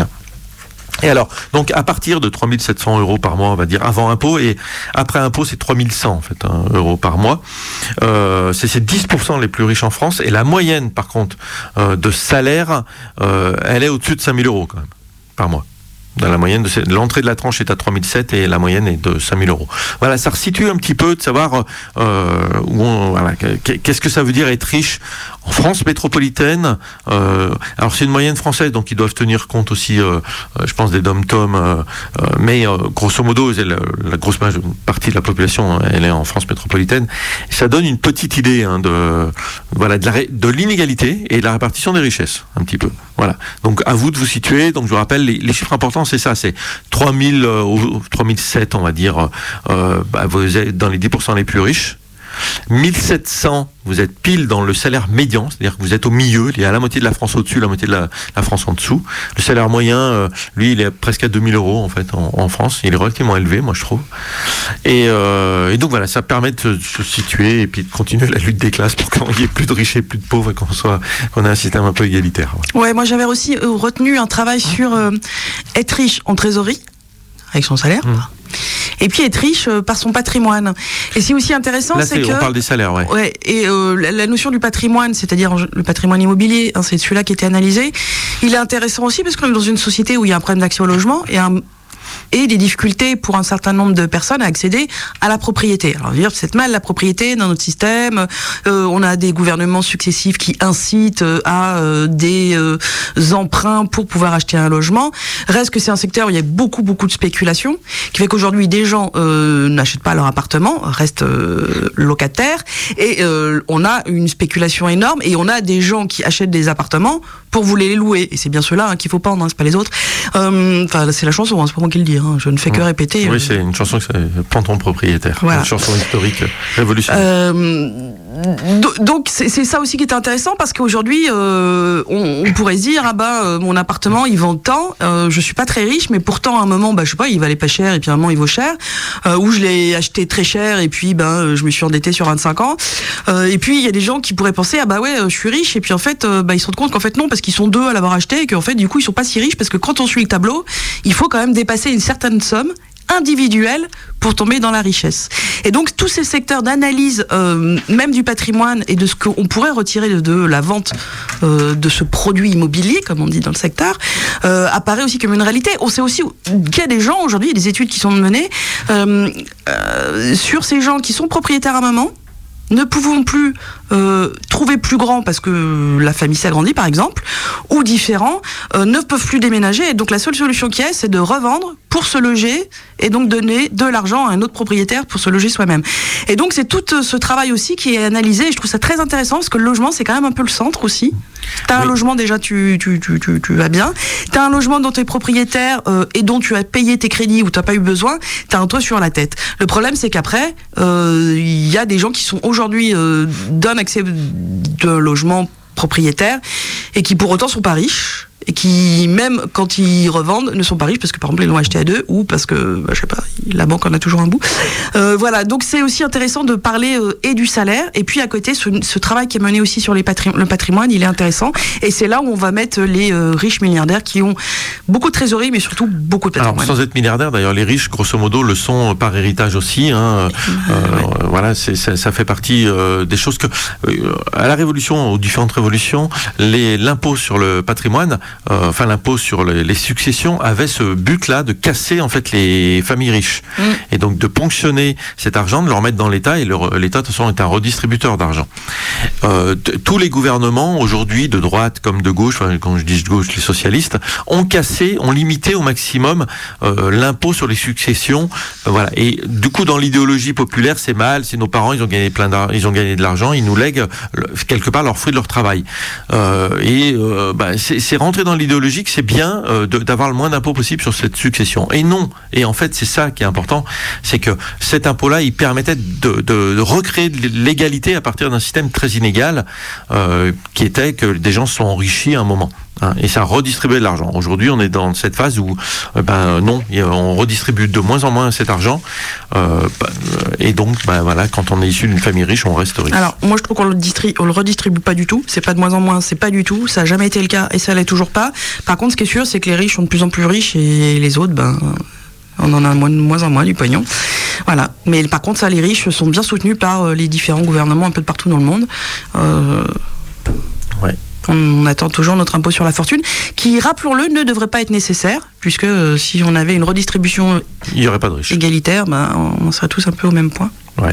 Et alors, donc à partir de trois mille sept cents euros par mois, on va dire avant impôt, et après impôt, c'est trois mille cent en fait, hein, euros par mois. Euh, c'est ces dix pour cent les plus riches en France, et la moyenne, par contre, euh, de salaire, euh, elle est au-dessus de cinq mille euros quand même par mois. Dans la moyenne, de l'entrée de la tranche est à trois mille sept et la moyenne est de cinq mille euros. Voilà, ça resitue un petit peu de savoir euh, où on, voilà, qu'est-ce que ça veut dire être riche en France métropolitaine. Euh, alors c'est une moyenne française, donc ils doivent tenir compte aussi, euh, je pense, des dom-tom, euh, euh, mais euh, grosso modo, la, la grosse partie de la population, elle est en France métropolitaine. Et ça donne une petite idée hein, de voilà de, la, de l'inégalité et de la répartition des richesses, un petit peu. Voilà. Donc à vous de vous situer. Donc je vous rappelle les, les chiffres importants. C'est ça, c'est trois mille, euh, trois mille sept, on va dire, euh, bah, vous êtes dans les dix pour cent les plus riches. mille sept cents, vous êtes pile dans le salaire médian, c'est-à-dire que vous êtes au milieu, il y a la moitié de la France au-dessus, la moitié de la, la France en dessous. Le salaire moyen, euh, lui, il est presque à deux mille euros en fait en, en France. Il est relativement élevé, moi je trouve. Et, euh, et donc voilà, ça permet de se situer et puis de continuer la lutte des classes pour qu'il n'y ait plus de riches et plus de pauvres et qu'on soit, qu'on ait un système un peu égalitaire. Ouais, moi j'avais aussi euh, retenu un travail sur euh, être riche en trésorerie avec son salaire. Mmh. Et puis être riche euh, par son patrimoine. Et c'est aussi intéressant, là, c'est, c'est que on parle des salaires, ouais. Ouais. Et euh, la, la notion du patrimoine, c'est-à-dire le patrimoine immobilier, hein, c'est celui-là qui était analysé. Il est intéressant aussi parce qu'on est dans une société où il y a un problème d'accès au logement et un et des difficultés pour un certain nombre de personnes à accéder à la propriété. Alors, dire c'est mal la propriété dans notre système. Euh, on a des gouvernements successifs qui incitent à euh, des euh, emprunts pour pouvoir acheter un logement. Reste que c'est un secteur où il y a beaucoup beaucoup de spéculation, qui fait qu'aujourd'hui des gens euh, n'achètent pas leur appartement, restent euh, locataires, et euh, on a une spéculation énorme, et on a des gens qui achètent des appartements pour vous les louer. Et c'est bien ceux-là hein, qu'il faut pendre, hein, c'est pas les autres. Euh, enfin, c'est la chanson, hein, c'est pas moi qui le dis. Hein, je ne fais que répéter. Oui, c'est une chanson qui s'appelle Panton propriétaire. Voilà. Une chanson historique révolutionnaire. Euh, donc c'est, c'est ça aussi qui est intéressant, parce qu'aujourd'hui euh, on, on pourrait se dire ah bah euh, mon appartement il vend tant, euh, je suis pas très riche, mais pourtant à un moment bah je sais pas il valait pas cher et puis à un moment il vaut cher, euh, ou je l'ai acheté très cher et puis ben je me suis endetté sur vingt-cinq ans. Euh, et puis il y a des gens qui pourraient penser ah bah ouais je suis riche, et puis en fait euh, bah ils se rendent compte qu'en fait non, parce qu'ils sont deux à l'avoir acheté, et qu'en fait du coup ils sont pas si riches, parce que quand on suit le tableau il faut quand même dépasser une certaine somme individuelle pour tomber dans la richesse. Et donc tous ces secteurs d'analyse, euh, même du patrimoine et de ce qu'on pourrait retirer de, de la vente euh, de ce produit immobilier, comme on dit dans le secteur, euh, apparaît aussi comme une réalité. On sait aussi qu'il y a des gens aujourd'hui, il y a des études qui sont menées euh, euh, sur ces gens qui sont propriétaires à un moment, ne pouvons plus euh, trouver plus grand parce que la famille s'agrandit par exemple, ou différents, euh, ne peuvent plus déménager, et donc la seule solution qu'il y a, c'est de revendre pour se loger et donc donner de l'argent à un autre propriétaire pour se loger soi-même. Et donc c'est tout ce travail aussi qui est analysé, et je trouve ça très intéressant parce que le logement c'est quand même un peu le centre aussi. T'as oui. un logement déjà, tu, tu, tu, tu, tu vas bien. T'as un logement dont tu es propriétaire euh, et dont tu as payé tes crédits ou t'as pas eu besoin, t'as un toit sur la tête. Le problème c'est qu'après, il euh, y a des gens qui sont aujourd'hui euh, donnent accès de logement propriétaire et qui pour autant sont pas riches, et qui, même quand ils revendent, ne sont pas riches parce que par exemple ils l'ont acheté à deux, ou parce que, bah, je sais pas, la banque en a toujours un bout. Euh, voilà, donc c'est aussi intéressant de parler euh, et du salaire, et puis à côté, ce, ce travail qui est mené aussi sur les patrim- le patrimoine, il est intéressant, et c'est là où on va mettre les euh, riches milliardaires qui ont beaucoup de trésorerie, mais surtout beaucoup de patrimoine. Alors, sans être milliardaire, d'ailleurs, les riches, grosso modo, le sont par héritage aussi. Hein, euh, ouais. Voilà, c'est, ça, ça fait partie euh, des choses que, euh, à la Révolution, aux différentes révolutions, les, l'impôt sur le patrimoine, Euh, enfin l'impôt sur les, les successions avait ce but-là de casser en fait les familles riches mmh. et donc de ponctionner cet argent, de le remettre dans l'État, et le, l'État de toute façon est un redistributeur d'argent. Euh, t- tous les gouvernements aujourd'hui, de droite comme de gauche, enfin, quand je dis de gauche, les socialistes, ont cassé, ont limité au maximum euh, l'impôt sur les successions. Euh, voilà. Et du coup, dans l'idéologie populaire, c'est mal, c'est nos parents, ils ont gagné plein d'argent, ils ont gagné de l'argent, ils nous lèguent le, quelque part leur fruit de leur travail. Euh, et euh, bah, c'est, c'est rentré dans l'idéologie que c'est bien euh, de, d'avoir le moins d'impôts possible sur cette succession. Et non. Et en fait, c'est ça qui est important, c'est que cet impôt-là, il permettait de, de, de recréer de l'égalité à partir d'un système très inégal, euh, qui était que des gens se sont enrichis à un moment. Hein, et ça redistribuait de l'argent. Aujourd'hui, on est dans cette phase où, euh, ben non, on redistribue de moins en moins cet argent. Euh, ben, et donc, ben voilà, quand on est issu d'une famille riche, on reste riche. Alors, moi, je trouve qu'on le distribue, on le redistribue pas du tout. C'est pas de moins en moins, c'est pas du tout. Ça a jamais été le cas et ça l'est toujours pas. Par contre, ce qui est sûr, c'est que les riches sont de plus en plus riches et les autres, ben, on en a moins, de moins en moins du pognon. Voilà. Mais par contre, ça, les riches sont bien soutenus par les différents gouvernements un peu de partout dans le monde. Euh... Ouais. On attend toujours notre impôt sur la fortune, qui, rappelons-le, ne devrait pas être nécessaire, puisque euh, si on avait une redistribution il n'y aurait pas de riches. Égalitaire, ben, on serait tous un peu au même point. Ouais.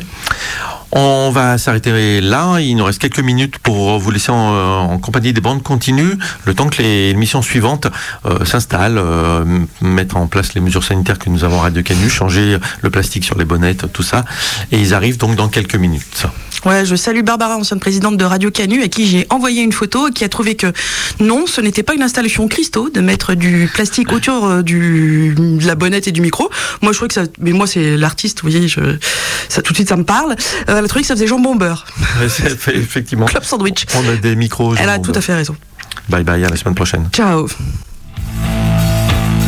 On va s'arrêter là. Il nous reste quelques minutes pour vous laisser en, en compagnie des bandes continues, le temps que les missions suivantes euh, s'installent, euh, mettre en place les mesures sanitaires que nous avons à Radio Canu, changer le plastique sur les bonnettes, tout ça. Et ils arrivent donc dans quelques minutes. Ouais, je salue Barbara, ancienne présidente de Radio Canu, à qui j'ai envoyé une photo et qui a trouvé que non, ce n'était pas une installation Christo de mettre du plastique autour euh, du, de la bonnette et du micro. Moi, je trouvais que ça, mais moi, c'est l'artiste, vous voyez, je, ça tout de suite, ça me parle. Euh, elle a trouvé que ça faisait jambon beurre. Ouais, c'est, effectivement. Club sandwich. On a des micros. Elle a tout à fait raison. Bye bye, à la semaine prochaine. Ciao.